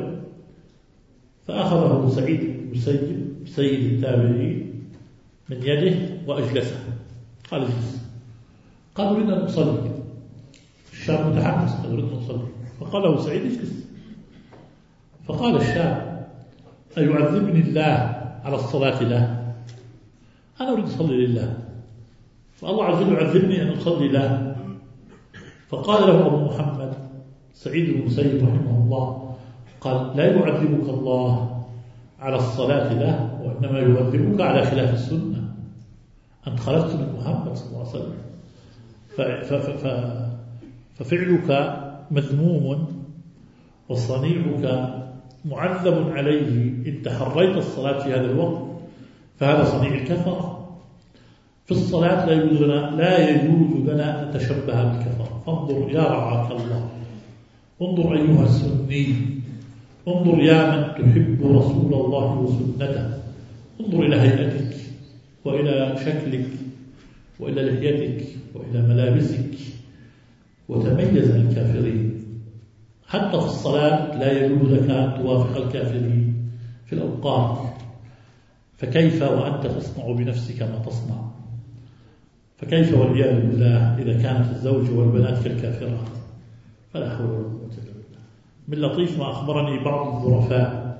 فأخذه سعيد المسيب سيد التابعين من يده وأجلسه. قال: اجلس. قال: نريد أن نصلي. الشاب متحمس، قال: نريد أن نصلي. فقال له سعيد: اجلس. فقال الشاب: أيعذبني الله على الصلاة له؟ أنا أريد أصلي لله، فالله عز وجل يعذبني أن أصلي له. فقال له أبو محمد سعيد المسيب رحمه الله، قال: لا يعذبك الله على الصلاة له، وإنما يعذبك على خلاف السنة. أنت خلفت من محمد صلى الله عليه وسلم، ففعلك مذموم وصنيعك معذب عليه. إن تحريت الصلاة في هذا الوقت فهذا صنيع الكفرة. في الصلاة لا يجوز لنا أن نتشبه بالكفرة. فانظر يا رعاك الله، انظر أيها السني، انظر يا من تحب رسول الله وسنته، انظر إلى هيئتك وإلى شكلك وإلى لحيتك وإلى ملابسك، وتميز عن الكافرين. حتى في الصلاة لا يجوز لك أن توافق الكافرين في الأوقات، فكيف وأنت تصنع بنفسك ما تصنع؟ فكيف والعياذ بالله إذا كانت الزوج والبنات كالكافرات؟ فلا حول ولا قوة إلا بالله. من لطيف ما أخبرني بعض الظرفاء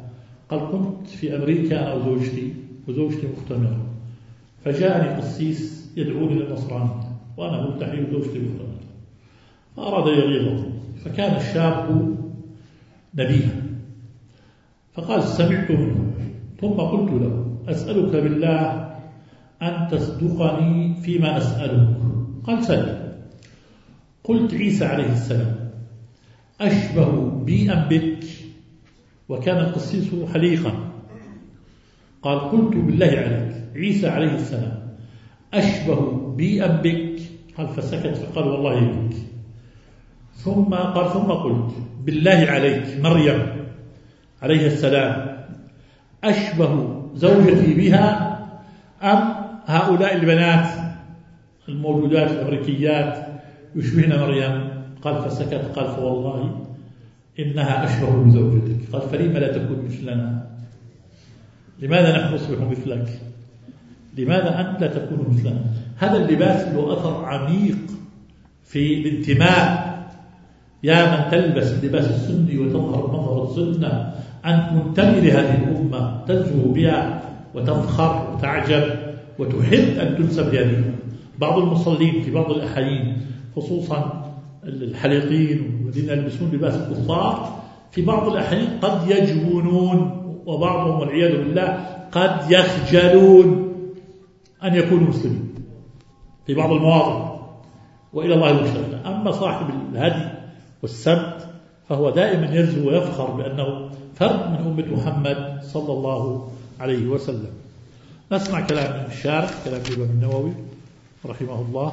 قال كنت في أمريكا أنا وزوجتي مختمرة، فجاءني قسيس يدعوني للنصرانية وأنا ملتحي وزوجتي مختمرة، فأراد يغيظه، فكان الشاب نبيها، فقال سمعت منه، ثم قلت له أسألك بالله أن تصدقني فيما أسألك. قال سل. قلت عيسى عليه السلام أشبه بي أم بك؟ وكان القسيس حليقا. قال قلت بالله عليك عيسى عليه السلام أشبه بي أم بك؟ قال فسكت، فقال والله بك. ثم قلت بالله عليك مريم عليه السلام أشبه زوجتي بها أم هؤلاء البنات الموجودات الأمريكيات يشبهن مريم؟ قال فسكت. قال فوالله إنها أشبه بزوجتك. قال فلما لا تكون مثلنا؟ لماذا نحن نصبح مثلك؟ لماذا أنت لا تكون مثلنا؟ هذا اللباس له أثر عميق في الانتماء. يا من تلبس اللباس السني وتظهر مظهر السنة، أنت منتمي لهذه الأمة، تزهو بها وتفخر وتعجب وتحب أن تنسب لهذه. بعض المصلين في بعض الأحايين خصوصا الحليقين والذين يلبسون لباس الكفار في بعض الأحايين قد يجبنون، وبعضهم والعياذ بالله قد يخجلون أن يكونوا مسلمين في بعض المواضع، وإلى الله المشتغل. أما صاحب الهدي والسبت فهو دائما يزهو ويفخر بأنه فرد من أمة محمد صلى الله عليه وسلم. نسمع كلام الشارح، كلام الإمام النووي رحمه الله.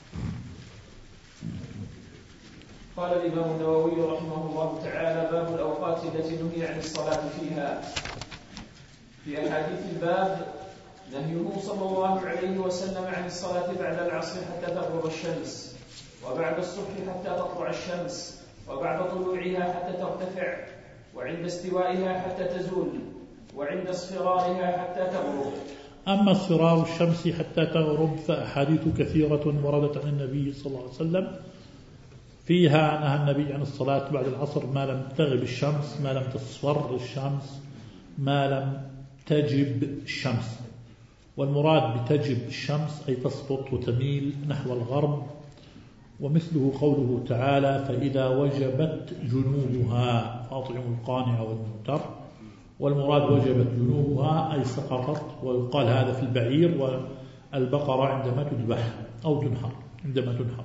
قال الإمام النووي رحمه الله تعالى: باب الأوقات التي نهي عن الصلاة فيها. في أحاديث الباب نهيه صلى الله عليه وسلم عن الصلاة بعد العصر حتى تغرب الشمس، وبعد الصبح حتى تطلع الشمس، وبعد طلوعها حتى ترتفع، وعند استوائها حتى تزول، وعند اصفرارها حتى تغرب. أما اصفرار الشمس حتى تغرب فأحاديث كثيرة وردت عن النبي صلى الله عليه وسلم فيها نهى النبي عن الصلاة بعد العصر ما لم تغب الشمس، ما لم تصفر الشمس، ما لم تجب الشمس. والمراد بتجب الشمس أي تسقط وتميل نحو الغرب، ومثله قوله تعالى: فإذا وجبت جنوبها فأطعموا القانع والمعتر. والمراد وجبت جنوبها أي سقطت، ويقال هذا في البعير والبقرة عندما تذبح أو تنحر عندما تنحر.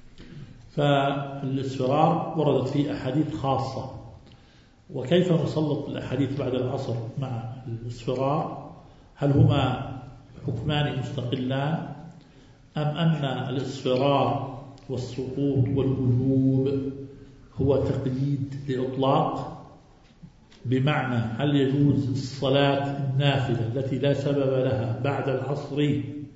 فالاصفرار وردت فيه أحاديث خاصة. وكيف نسلط الأحاديث بعد العصر مع الاصفرار؟ هل هما حكمان مستقلان، أم أن الاصفرار والسقوط والوجوب هو تقييد لإطلاق؟ بمعنى هل يجوز الصلاة النافلة التي لا سبب لها بعد العصر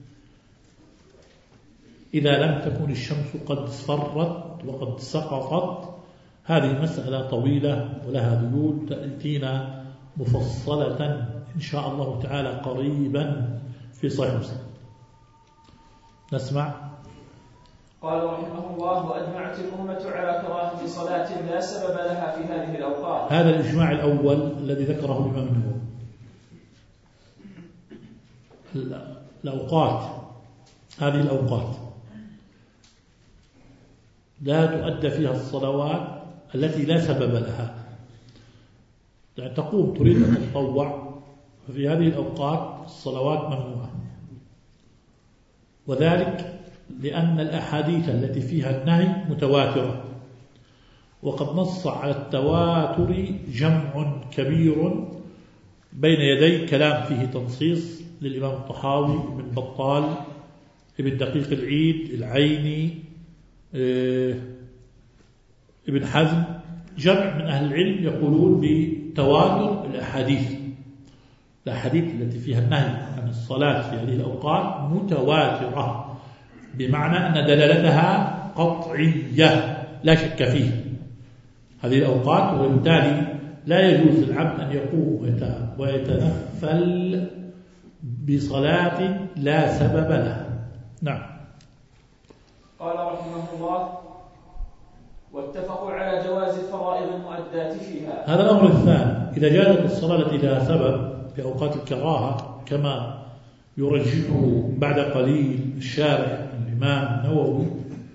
إذا لم تكن الشمس قد اصفرت وقد سقطت؟ هذه مسألة طويلة ولها دلول تأتينا مفصلة إن شاء الله تعالى قريبا في صحيح مسلم. نسمع. قال رحمه الله: وأجمعت الأمة على كراهة صلاة لا سبب لها في هذه الأوقات. هذا الإجماع الأول الذي ذكره الإمام النووي. الأوقات، هذه الأوقات لا تؤدى فيها الصلوات التي لا سبب لها، يعني تقوم تريد أن تتطوع، ففي هذه الأوقات الصلوات ممنوعة. وذلك لأن الأحاديث التي فيها النهي متواترة، وقد نص على التواتر جمع كبير بين يدي كلام فيه تنصيص للإمام الطحاوي، ابن بطال، ابن دقيق العيد، العيني، ابن حزم. جمع من أهل العلم يقولون بتواتر الأحاديث التي فيها النهي عن الصلاة في هذه الأوقات متواترة، بمعنى أن دلالتها قطعية لا شك فيه هذه الأوقات. وبالتالي لا يجوز للعبد أن يقوم ويتنفل بصلاة لا سبب لها. نعم. قال رحمه الله: واتفقوا على جواز الفرائض المؤداة فيها. هذا الأمر الثاني، إذا جازت الصلاة التي لها سبب في أوقات الكراهة كما يرجحه بعد قليل الشارع الإمام النووي،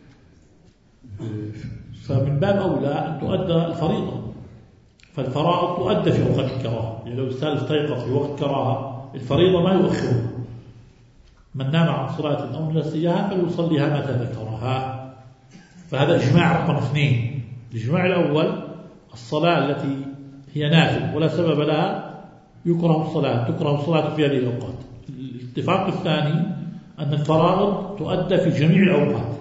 فمن باب أولى أن تؤدى الفريضة، فالفرائض تؤدى في أوقات الكراهة. يعني لو استيقظ في وقت كراهة الفريضة ما يؤخرها، من نام عن صلاة أو نسيها فليصليها متى ذكرها. فهذا إجماع رقم 2. الإجماع الأول الصلاة التي هي نافل ولا سبب لها تكره الصلاة في هذه الأوقات. الاتفاق الثاني أن الفرائض تؤدى في جميع الأوقات.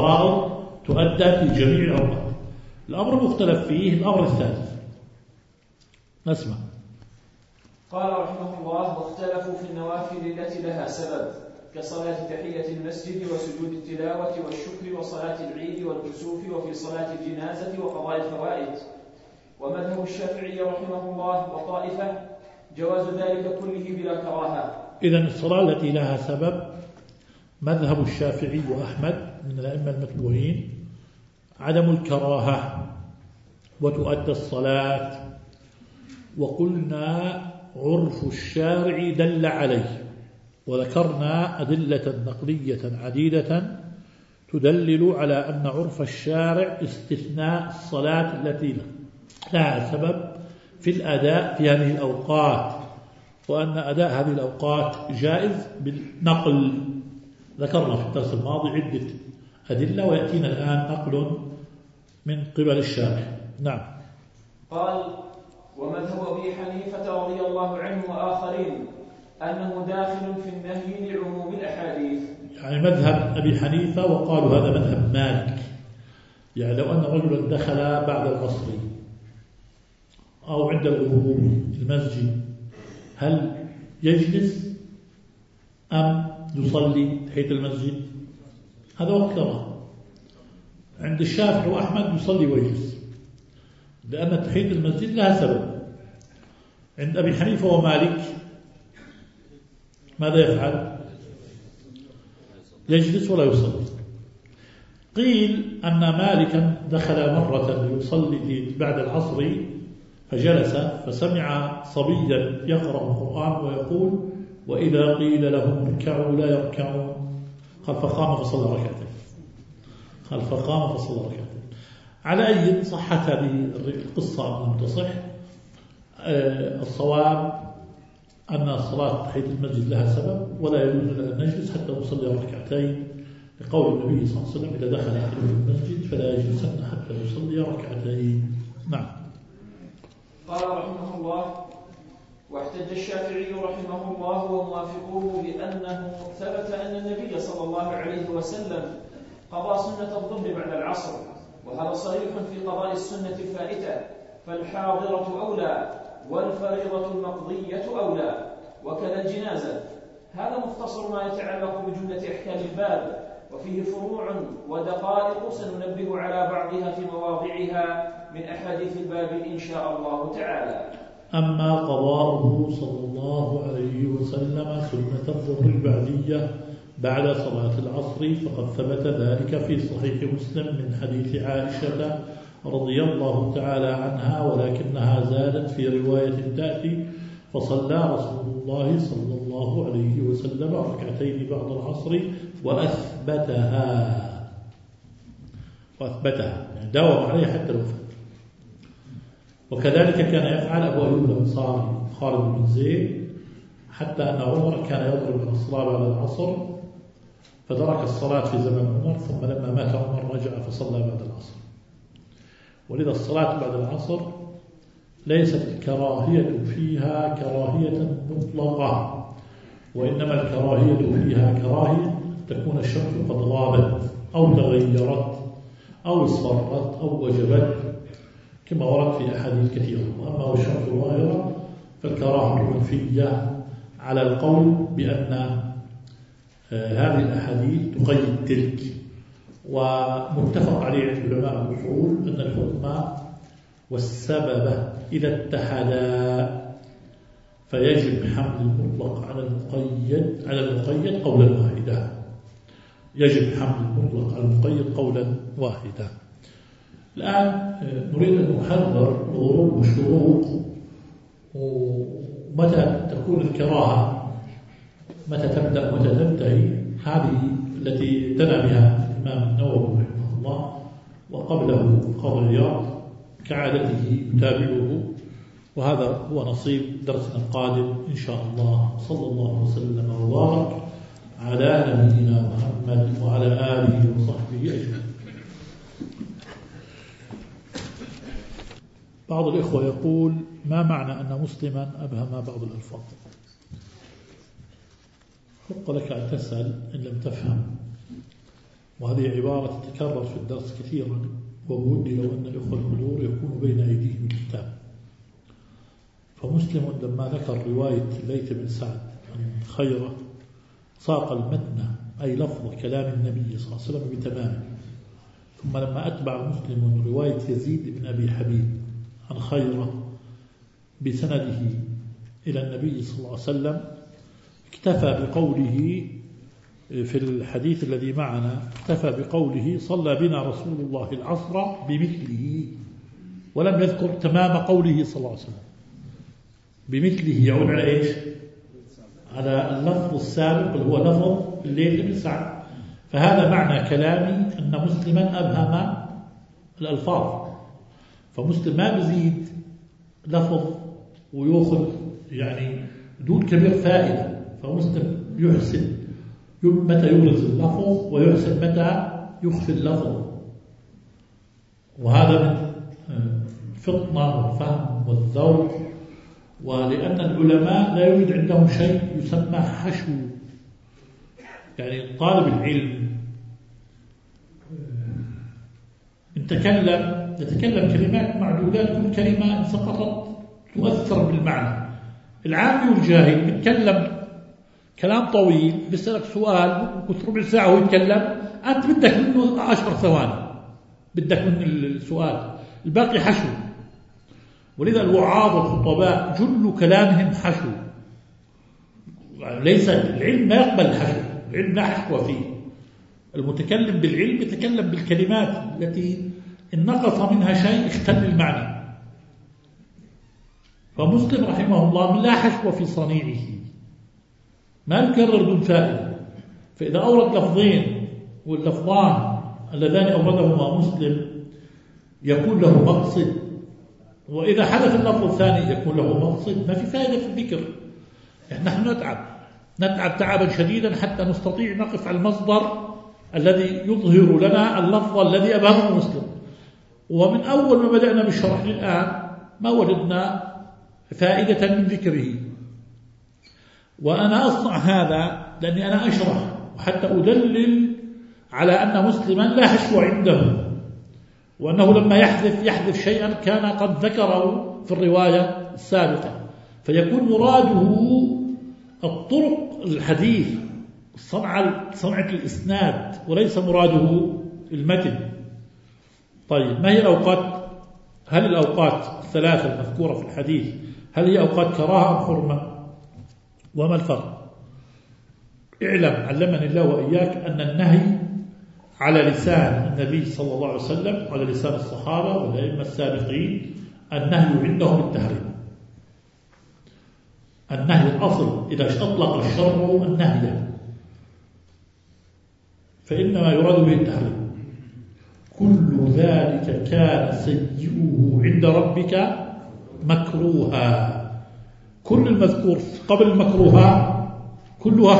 الأمر المختلف فيه الأمر الثالث. نسمع. قال رحمه الله: واختلفوا في النوافل التي لها سبب كصلاة تحية المسجد وسجود التلاوة والشكر وصلاة العيد والكسوف وفي صلاة الجنازة وقضاء الفوائد. ومذهب الشافعي رحمه الله وطائفة جواز ذلك كله بلا كراهة. إذن الصلاة التي لها سبب مذهب الشافعي وأحمد من الأئمة المتبوعين عدم الكراهة وتؤدى الصلاة. وقلنا عرف الشارع دل عليه، وذكرنا أدلة نقلية عديدة تدلل على أن عرف الشارع استثناء الصلاة التي لها سبب في الأداء في هذه الأوقات، وأن أداء هذه الأوقات جائز بالنقل. ذكرنا في الدرس الماضي عدة أدلة، ويأتينا الآن نقل من قبل الشارع. نعم. قال: ومذهب أبي حنيفة رضي الله عنه وآخرين أنه داخل في النهي لعموم الأحاديث. يعني مذهب أبي حنيفة، وقالوا هذا مذهب مالك. يعني لو أن رجلا دخل بعد العصر أو عند الغروب المسجد، هل يجلس أم يصلي تحية المسجد؟ هذا وقت كراهة. عند الشافعي وأحمد يصلي ويجلس، لأن تحية المسجد لها سبب. عند أبي حنيفة ومالك ماذا يفعل؟ يجلس ولا يصلي. قيل أن مالكا دخل مرة يصلي بعد العصر فجلس فسمع صبيا يقرأ القرآن ويقول: وإذا قيل لهم اركعوا لا يركعون. قال فقام فصلى ركعتين. على أي صحة هذه القصة أم لم تصح؟ الصواب أن الصلاة تحية المسجد لها سبب، ولا يجوز لنا أن نجلس حتى نصلي ركعتين، لقول النبي صلى الله عليه وسلم: إذا دخل أحدكم المسجد فلا يجلسن حتى يصلي ركعتين. نعم. قال رحمه الله: واحتج الشافعي رحمه الله وموافقوه بأنه ثبت أن النبي صلى الله عليه وسلم قضى سنة الظهر بعد العصر، وهذا صريح في قضاء السنة الفائتة، فالحاضرة أولى والفريضة المقضية أولى، وكذا الجنازة. هذا مختصر ما يتعلق بجملة أحكام الباب، وفيه فروع ودقائق سننبه على بعضها في مواضعها من أحاديث الباب إن شاء الله تعالى. أما قضاؤه صلى الله عليه وسلم سنة الظهر البعدية بعد صلاة العصر فقد ثبت ذلك في صحيح مسلم من حديث عائشة رضي الله تعالى عنها، ولكنها زادت في رواية تأتي: فصلى رسول الله صلى الله عليه وسلم ركعتين بعد العصر وأثبتها، يعني داوم عليها حتى الوفاة. وكذلك كان يفعل أبو أيوب الأنصاري خالد بن زيد، حتى أن عمر كان يضرب الصلاة بعد العصر، فترك الصلاة في زمن عمر، ثم لما مات عمر رجع فصلى بعد العصر. ولذا الصلاة بعد العصر ليست الكراهية فيها كراهية مطلقة، وإنما الكراهية فيها كراهية تكون الشمس قد غابت أو تغيرت أو اصفرت أو وجبت، كما ورد في أحاديث كثيرة. وأما والشمس ظاهرة فالكراهة منفية على القول بأن هذه الأحاديث تقيد تلك. ومتفق عليه عند علماء الأصول أن الحكم والسبب إذا اتحدا فيجب حمل المطلق على المقيد قولا واحدا. يجب حمل المطلق على المقيد قولا واحدا. الآن نريد أن نحرر الغروب والشروق ومتى تكون الكراهة، متى تبدأ ومتى تنتهي. هذه التي دنا بها الإمام النووي رحمه الله، وقبله القاضي عياض كعادته يتابعه. وهذا هو نصيب درسنا القادم إن شاء الله. صلى الله وسلم وبارك على نبينا محمد وعلى آله وصحبه أجمعين. بعض الإخوة يقول: ما معنى أن مسلما أبهم بعض الألفاظ؟ حق لك أن تسأل إن لم تفهم، وهذه عبارة تتكرر في الدرس كثيرا، وبودي لو أن الإخوة الحضور يكون بين أيديهم الكتاب. فمسلم لما ذكر رواية الليث بن سعد عن خيرة ساق المتن أي لفظ كلام النبي صلى الله عليه وسلم بتمامه، ثم لما أتبع مسلم رواية يزيد بن أبي حبيب عن خيرة بسنده إلى النبي صلى الله عليه وسلم، اكتفى بقوله في الحديث الذي معنا، اكتفى بقوله: صلى بنا رسول الله العصر بمثله، ولم يذكر تمام قوله صلى الله عليه وسلم. بمثله يعود على إيش؟ على اللفظ السابق اللي هو لفظ الليث بن سعد. فهذا معنى كلامي أن مسلما أبهم الألفاظ. فمسلم ما بيزيد لفظ ويأخذ يعني دون كبير فائدة. فمسلم يحسن متى يبرز اللفظ ويحسن متى يخفي اللفظ، وهذا من الفطنة والفهم والذوق. ولأن العلماء لا يوجد عندهم شيء يسمى حشو، يعني طالب العلم يتكلم كلمات معدودات، كل كلمة إن سقطت تؤثر بالمعنى. العامي والجاهل يتكلم كلام طويل، بيسألك سؤال وكنت ربع ساعة ويتكلم، أنت بدك منه 10 ثواني بدك من السؤال، الباقي حشو. ولذا الوعاظ والخطباء جل كلامهم حشو. ليس العلم ما يقبل الحشو، العلم لا حشو فيه. المتكلم بالعلم يتكلم بالكلمات التي إن نقص منها شيء اختل المعنى. فمسلم رحمه الله من لا حشو في صنيعه، ما يكرر دون فائدة. فإذا أورد لفظين واللفظان اللذان أوردهما مسلم يكون له مقصد، وإذا حدث اللفظ الثاني يكون له مقصد، ما في فائدة في الذكر. نحن نتعب تعبا شديدا حتى نستطيع نقف على المصدر الذي يظهر لنا اللفظ الذي أبهمه مسلم. ومن أول ما بدأنا بالشرح للآن ما وجدنا فائدة من ذكره. وأنا أصنع هذا لأني أنا أشرح وحتى أدلل على أن مسلما لا حشو عنده، وأنه لما يحذف شيئا كان قد ذكره في الرواية السابقة، فيكون مراده الطرق الحديث صنعة الإسناد وليس مراده المتن. طيب، ما هي الأوقات؟ هل الأوقات الثلاثة المذكورة في الحديث هل هي أوقات كراهة أم حرمة؟ وما الفرق؟ اعلم علمني الله وإياك أن النهي على لسان النبي صلى الله عليه وسلم وعلى لسان الصحابة والأئمة السابقين النهي عندهم التحريم. النهي الأصل إذا أطلق الشرع النهي فإنما يراد به التحريم. كل ذلك كان سيئه عند ربك مكروها. كل المذكور قبل المكروها كلها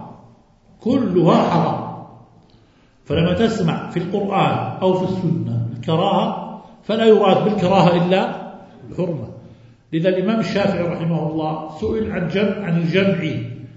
حرام. فلما تسمع في القرآن أو في السنة الكراهة فلا يراد بالكراهة إلا الحرمة. لذا الإمام الشافعي رحمه الله سئل عن الجمع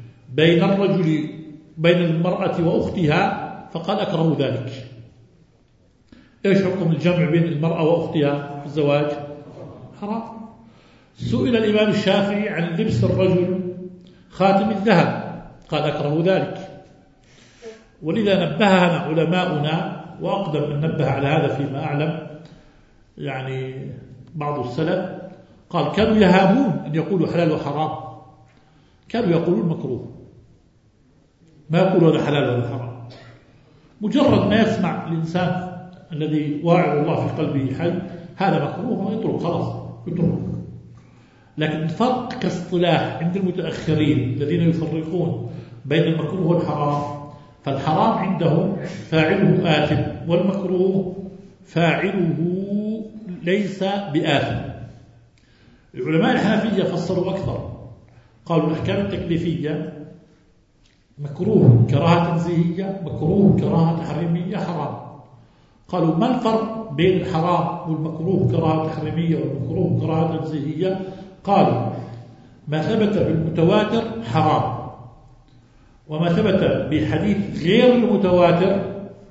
بين المرأة وأختها فقال: أكره ذلك. إيش حكم الجمع بين المرأة وأختها في الزواج؟ حرام. سئل الإمام الشافعي عن لبس الرجل خاتم الذهب قال: أكره ذلك. ولذا نبهنا علماؤنا، وأقدم من نبه على هذا فيما أعلم يعني بعض السلف، قال كانوا يهابون أن يقولوا حلال وحرام، كانوا يقولون مكروه، ما يقولوا هذا حلال ولا حرام. مجرد ما يسمع الإنسان الذي واعظ الله في قلبه حي هذا مكروه يترك خلاص يترك. لكن الفرق كاصطلاح عند المتأخرين الذين يفرقون بين المكروه والحرام، فالحرام عندهم فاعله آثم والمكروه فاعله ليس بآثم. العلماء الحنفية فسروا أكثر، قالوا الأحكام التكليفية مكروه كراهة تنزيهية، مكروه كراهة تحريمية، حرام. قالوا ما الفرق بين الحرام والمكروه كراهة تحريمية والمكروه كراهة تنزيهية؟ قالوا ما ثبت بالمتواتر حرام، وما ثبت بحديث غير المتواتر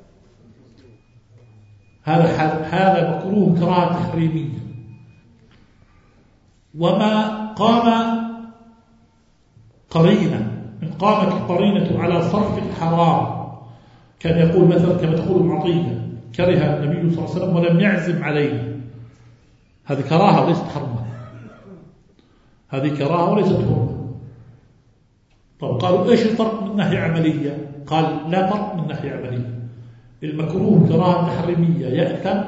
هذا مكروه كراهة تحريمية. وما قام قرينة من قامت القرينة على صرف الحرام، كان يقول مثلا كما تقول معطية كره النبي صلى الله عليه وسلم ولم يعزم عليه، هذه كراهة وليست حرمة، هذه كراهة وليست حرمة. طب قالوا إيش الفرق من ناحية عملية؟ قال لا فرق من ناحية عملية، المكروه كراهة تحريمية يأثم،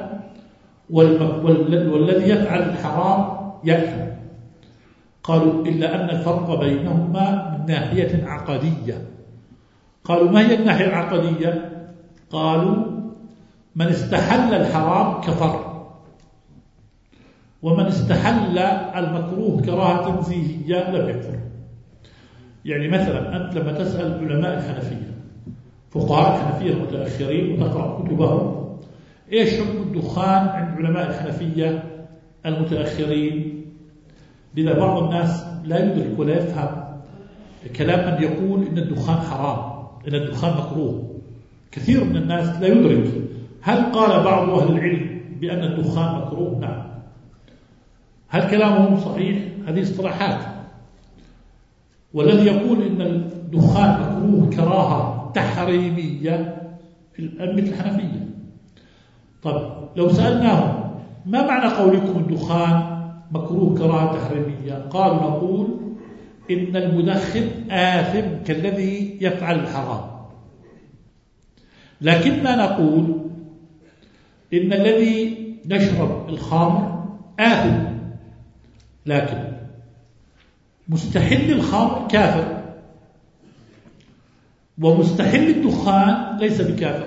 والذي يفعل الحرام يأثم. قالوا إلا أن الفرق بينهما من ناحية عقدية. قالوا ما هي الناحية العقدية؟ قالوا من استحل الحرام كفر، ومن استحل المكروه كراهة تنزيهية لم يكفر. يعني مثلا أنت لما تسأل علماء الحنفية فقهاء الحنفية المتأخرين وتقرأ كتبهم إيش حكم الدخان عند علماء الحنفية المتأخرين، لذا بعض الناس لا يدرك ولا يفهم كلام من يقول إن الدخان حرام، إن الدخان مكروه. كثير من الناس لا يدرك هل قال بعض أهل العلم بأن الدخان مكروه؟ نعم. هل كلامهم صحيح؟ هذه اصطلاحات. والذي يقول إن الدخان مكروه كراهة تحريمية مثل الحنفية. طب لو سألناهم ما معنى قولكم الدخان مكروه كراهة تحريمية؟ قالوا نقول إن المدخن آثم كالذي يفعل الحرام، لكننا نقول إن الذي يشرب الخمر آثم، لكن مستحل الخمر كافر، ومستحل الدخان ليس بكافر،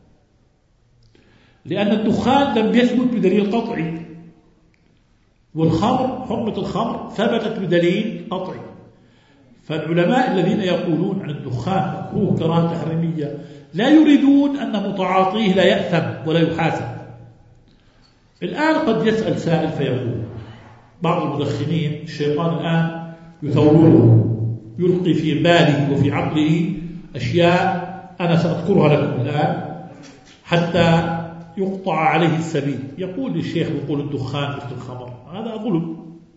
لأن الدخان لم يثبت بدليل قطعي، والخمر حرمة الخمر ثبتت بدليل قطعي. فالعلماء الذين يقولون عن الدخان مكروه كراهة تحريمية لا يريدون أن متعاطيه لا يأثم ولا يحاسب. الآن قد يسأل سائل فيقول بعض المدخنين الشيطان الآن يثوره، يلقي في باله وفي عقله أشياء أنا سأذكرها لكم الآن حتى يقطع عليه السبيل. يقول للشيخ يقول الدخان مثل الخمر، هذا ظلم،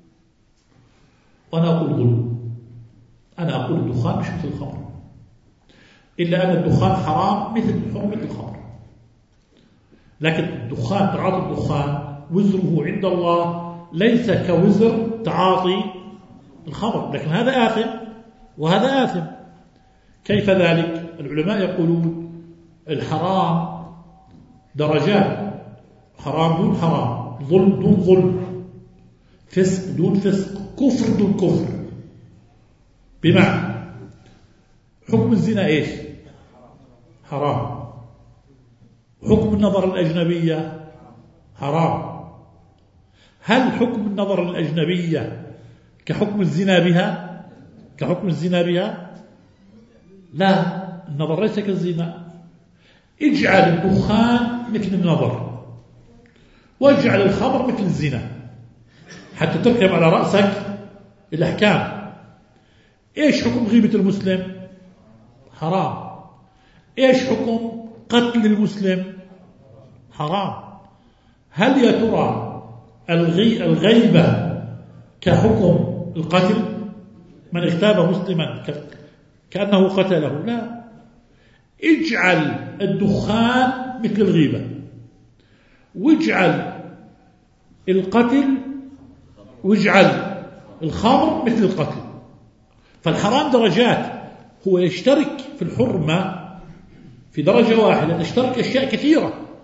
وأنا أقول ظلم. أنا أقول الدخان مش مثل الخمر، إلا أن الدخان حرام مثل حرمة الخمر، لكن الدخان تعاطي الدخان وزره عند الله ليس كوزر تعاطي الخمر، لكن هذا آثم وهذا آثم. كيف ذلك؟ العلماء يقولون الحرام درجات، حرام دون حرام، ظلم دون ظلم، فسق دون فسق، كفر دون كفر. بمعنى حكم الزنا إيش؟ حرام. حكم النظر الأجنبية حرام. هل حكم النظر الأجنبية كحكم الزنا بها؟ كحكم الزنا بها؟ لا، النظر ليس كالزنا. اجعل الدخان مثل النظر، واجعل الخمر مثل الزنا، حتى تركب على رأسك الأحكام. إيش حكم غيبة المسلم؟ حرام. إيش حكم قتل المسلم؟ حرام. هل يا ترى الغيبة كحكم القتل؟ من اغتاب مسلما كأنه قتله؟ لا. اجعل الدخان مثل الغيبة، واجعل القتل، واجعل الخمر مثل القتل. فالحرام درجات، هو يشترك في الحرمة في درجة واحدة، تشترك أشياء كثيرة،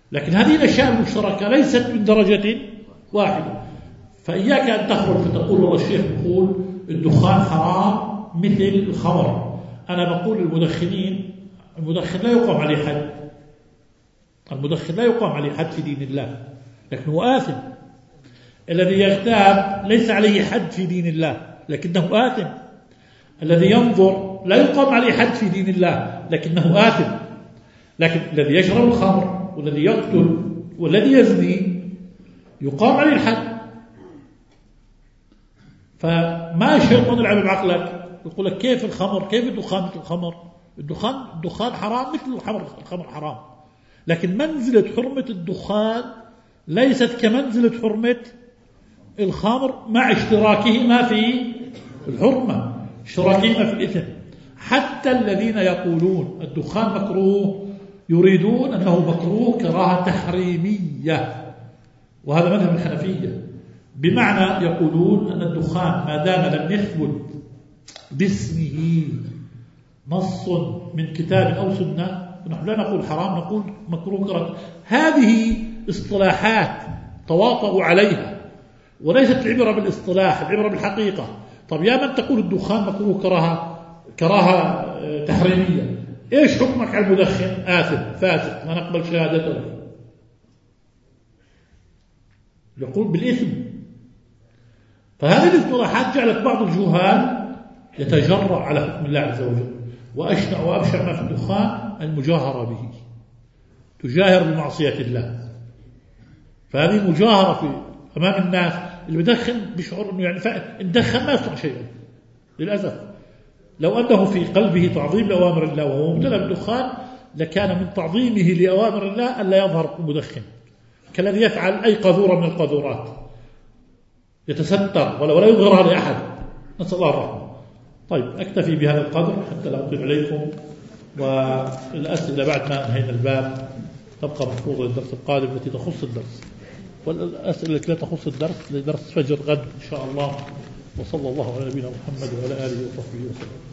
لكن هذه الأشياء المشتركة ليست من درجة واحدة. فإياك أن تخرج فتقول والله الشيخ يقول الدخان حرام مثل الخمر. أنا بقول المدخن لا يقام عليه حد، المدخن لا يقام عليه حد في دين الله لكنه آثم. الذي يغتاب ليس عليه حد في دين الله لكنه آثم. الذي ينظر لا يقام عليه حد في دين الله لكنه آثم. لكن الذي يشرب الخمر والذي يقتل والذي يزني يقام عليه الحد. فما الشيطان يلعب بعقلك يقول لك كيف الخمر، كيف الدخان مثل الخمر؟ الدخان حرام مثل الخمر حرام، لكن منزلة حرمة الدخان ليست كمنزلة حرمة الخمر مع اشتراكهما في الحرمة، اشتراكهما في الإثم. حتى الذين يقولون الدخان مكروه يريدون أنه مكروه كراهة تحريمية، وهذا مذهب الحنفية، بمعنى يقولون أن الدخان ما دام لم يثبت باسمه نص من كتاب أو سنة نحن لا نقول حرام، نقول مكروه كراهة. هذه اصطلاحات تواطؤوا عليها، وليست العبرة بالاصطلاح، العبرة بالحقيقة. طب يا من تقول الدخان مكروه كراهة تحريمية، ايش حكمك على المدخن؟ آثم فاسق لا نقبل شهادته، يقول بالإثم. فهذه الاصطلاحات جعلت بعض الجهال يتجرأ على حكم الله عز وجل. وأشنع وأبشع ما في الدخان المجاهرة به، تجاهر بمعصية الله. فهذه مجاهرة في أمام الناس. اللي بدخن بيشعر أنه يعني الدخن ما يصنع شيئا للأسف. لو أنه في قلبه تعظيم لأوامر الله وهو مبتلى بالدخان لكان من تعظيمه لأوامر الله ألا يظهر مدخن، كالذي يفعل أي قذورة من القذورات يتستر ولا يظهرها لأحد، نسأل الله الرحمة. طيب أكتفي بهذا القدر حتى لا أطيل عليكم، والأسئلة بعد ما انهينا الباب تبقى محفوظة للدرس القادم التي تخص الدرس، والأسئلة التي لا تخص الدرس لدرس فجر غد إن شاء الله. وصلى الله على نبينا محمد وعلى آله وصحبه وسلم.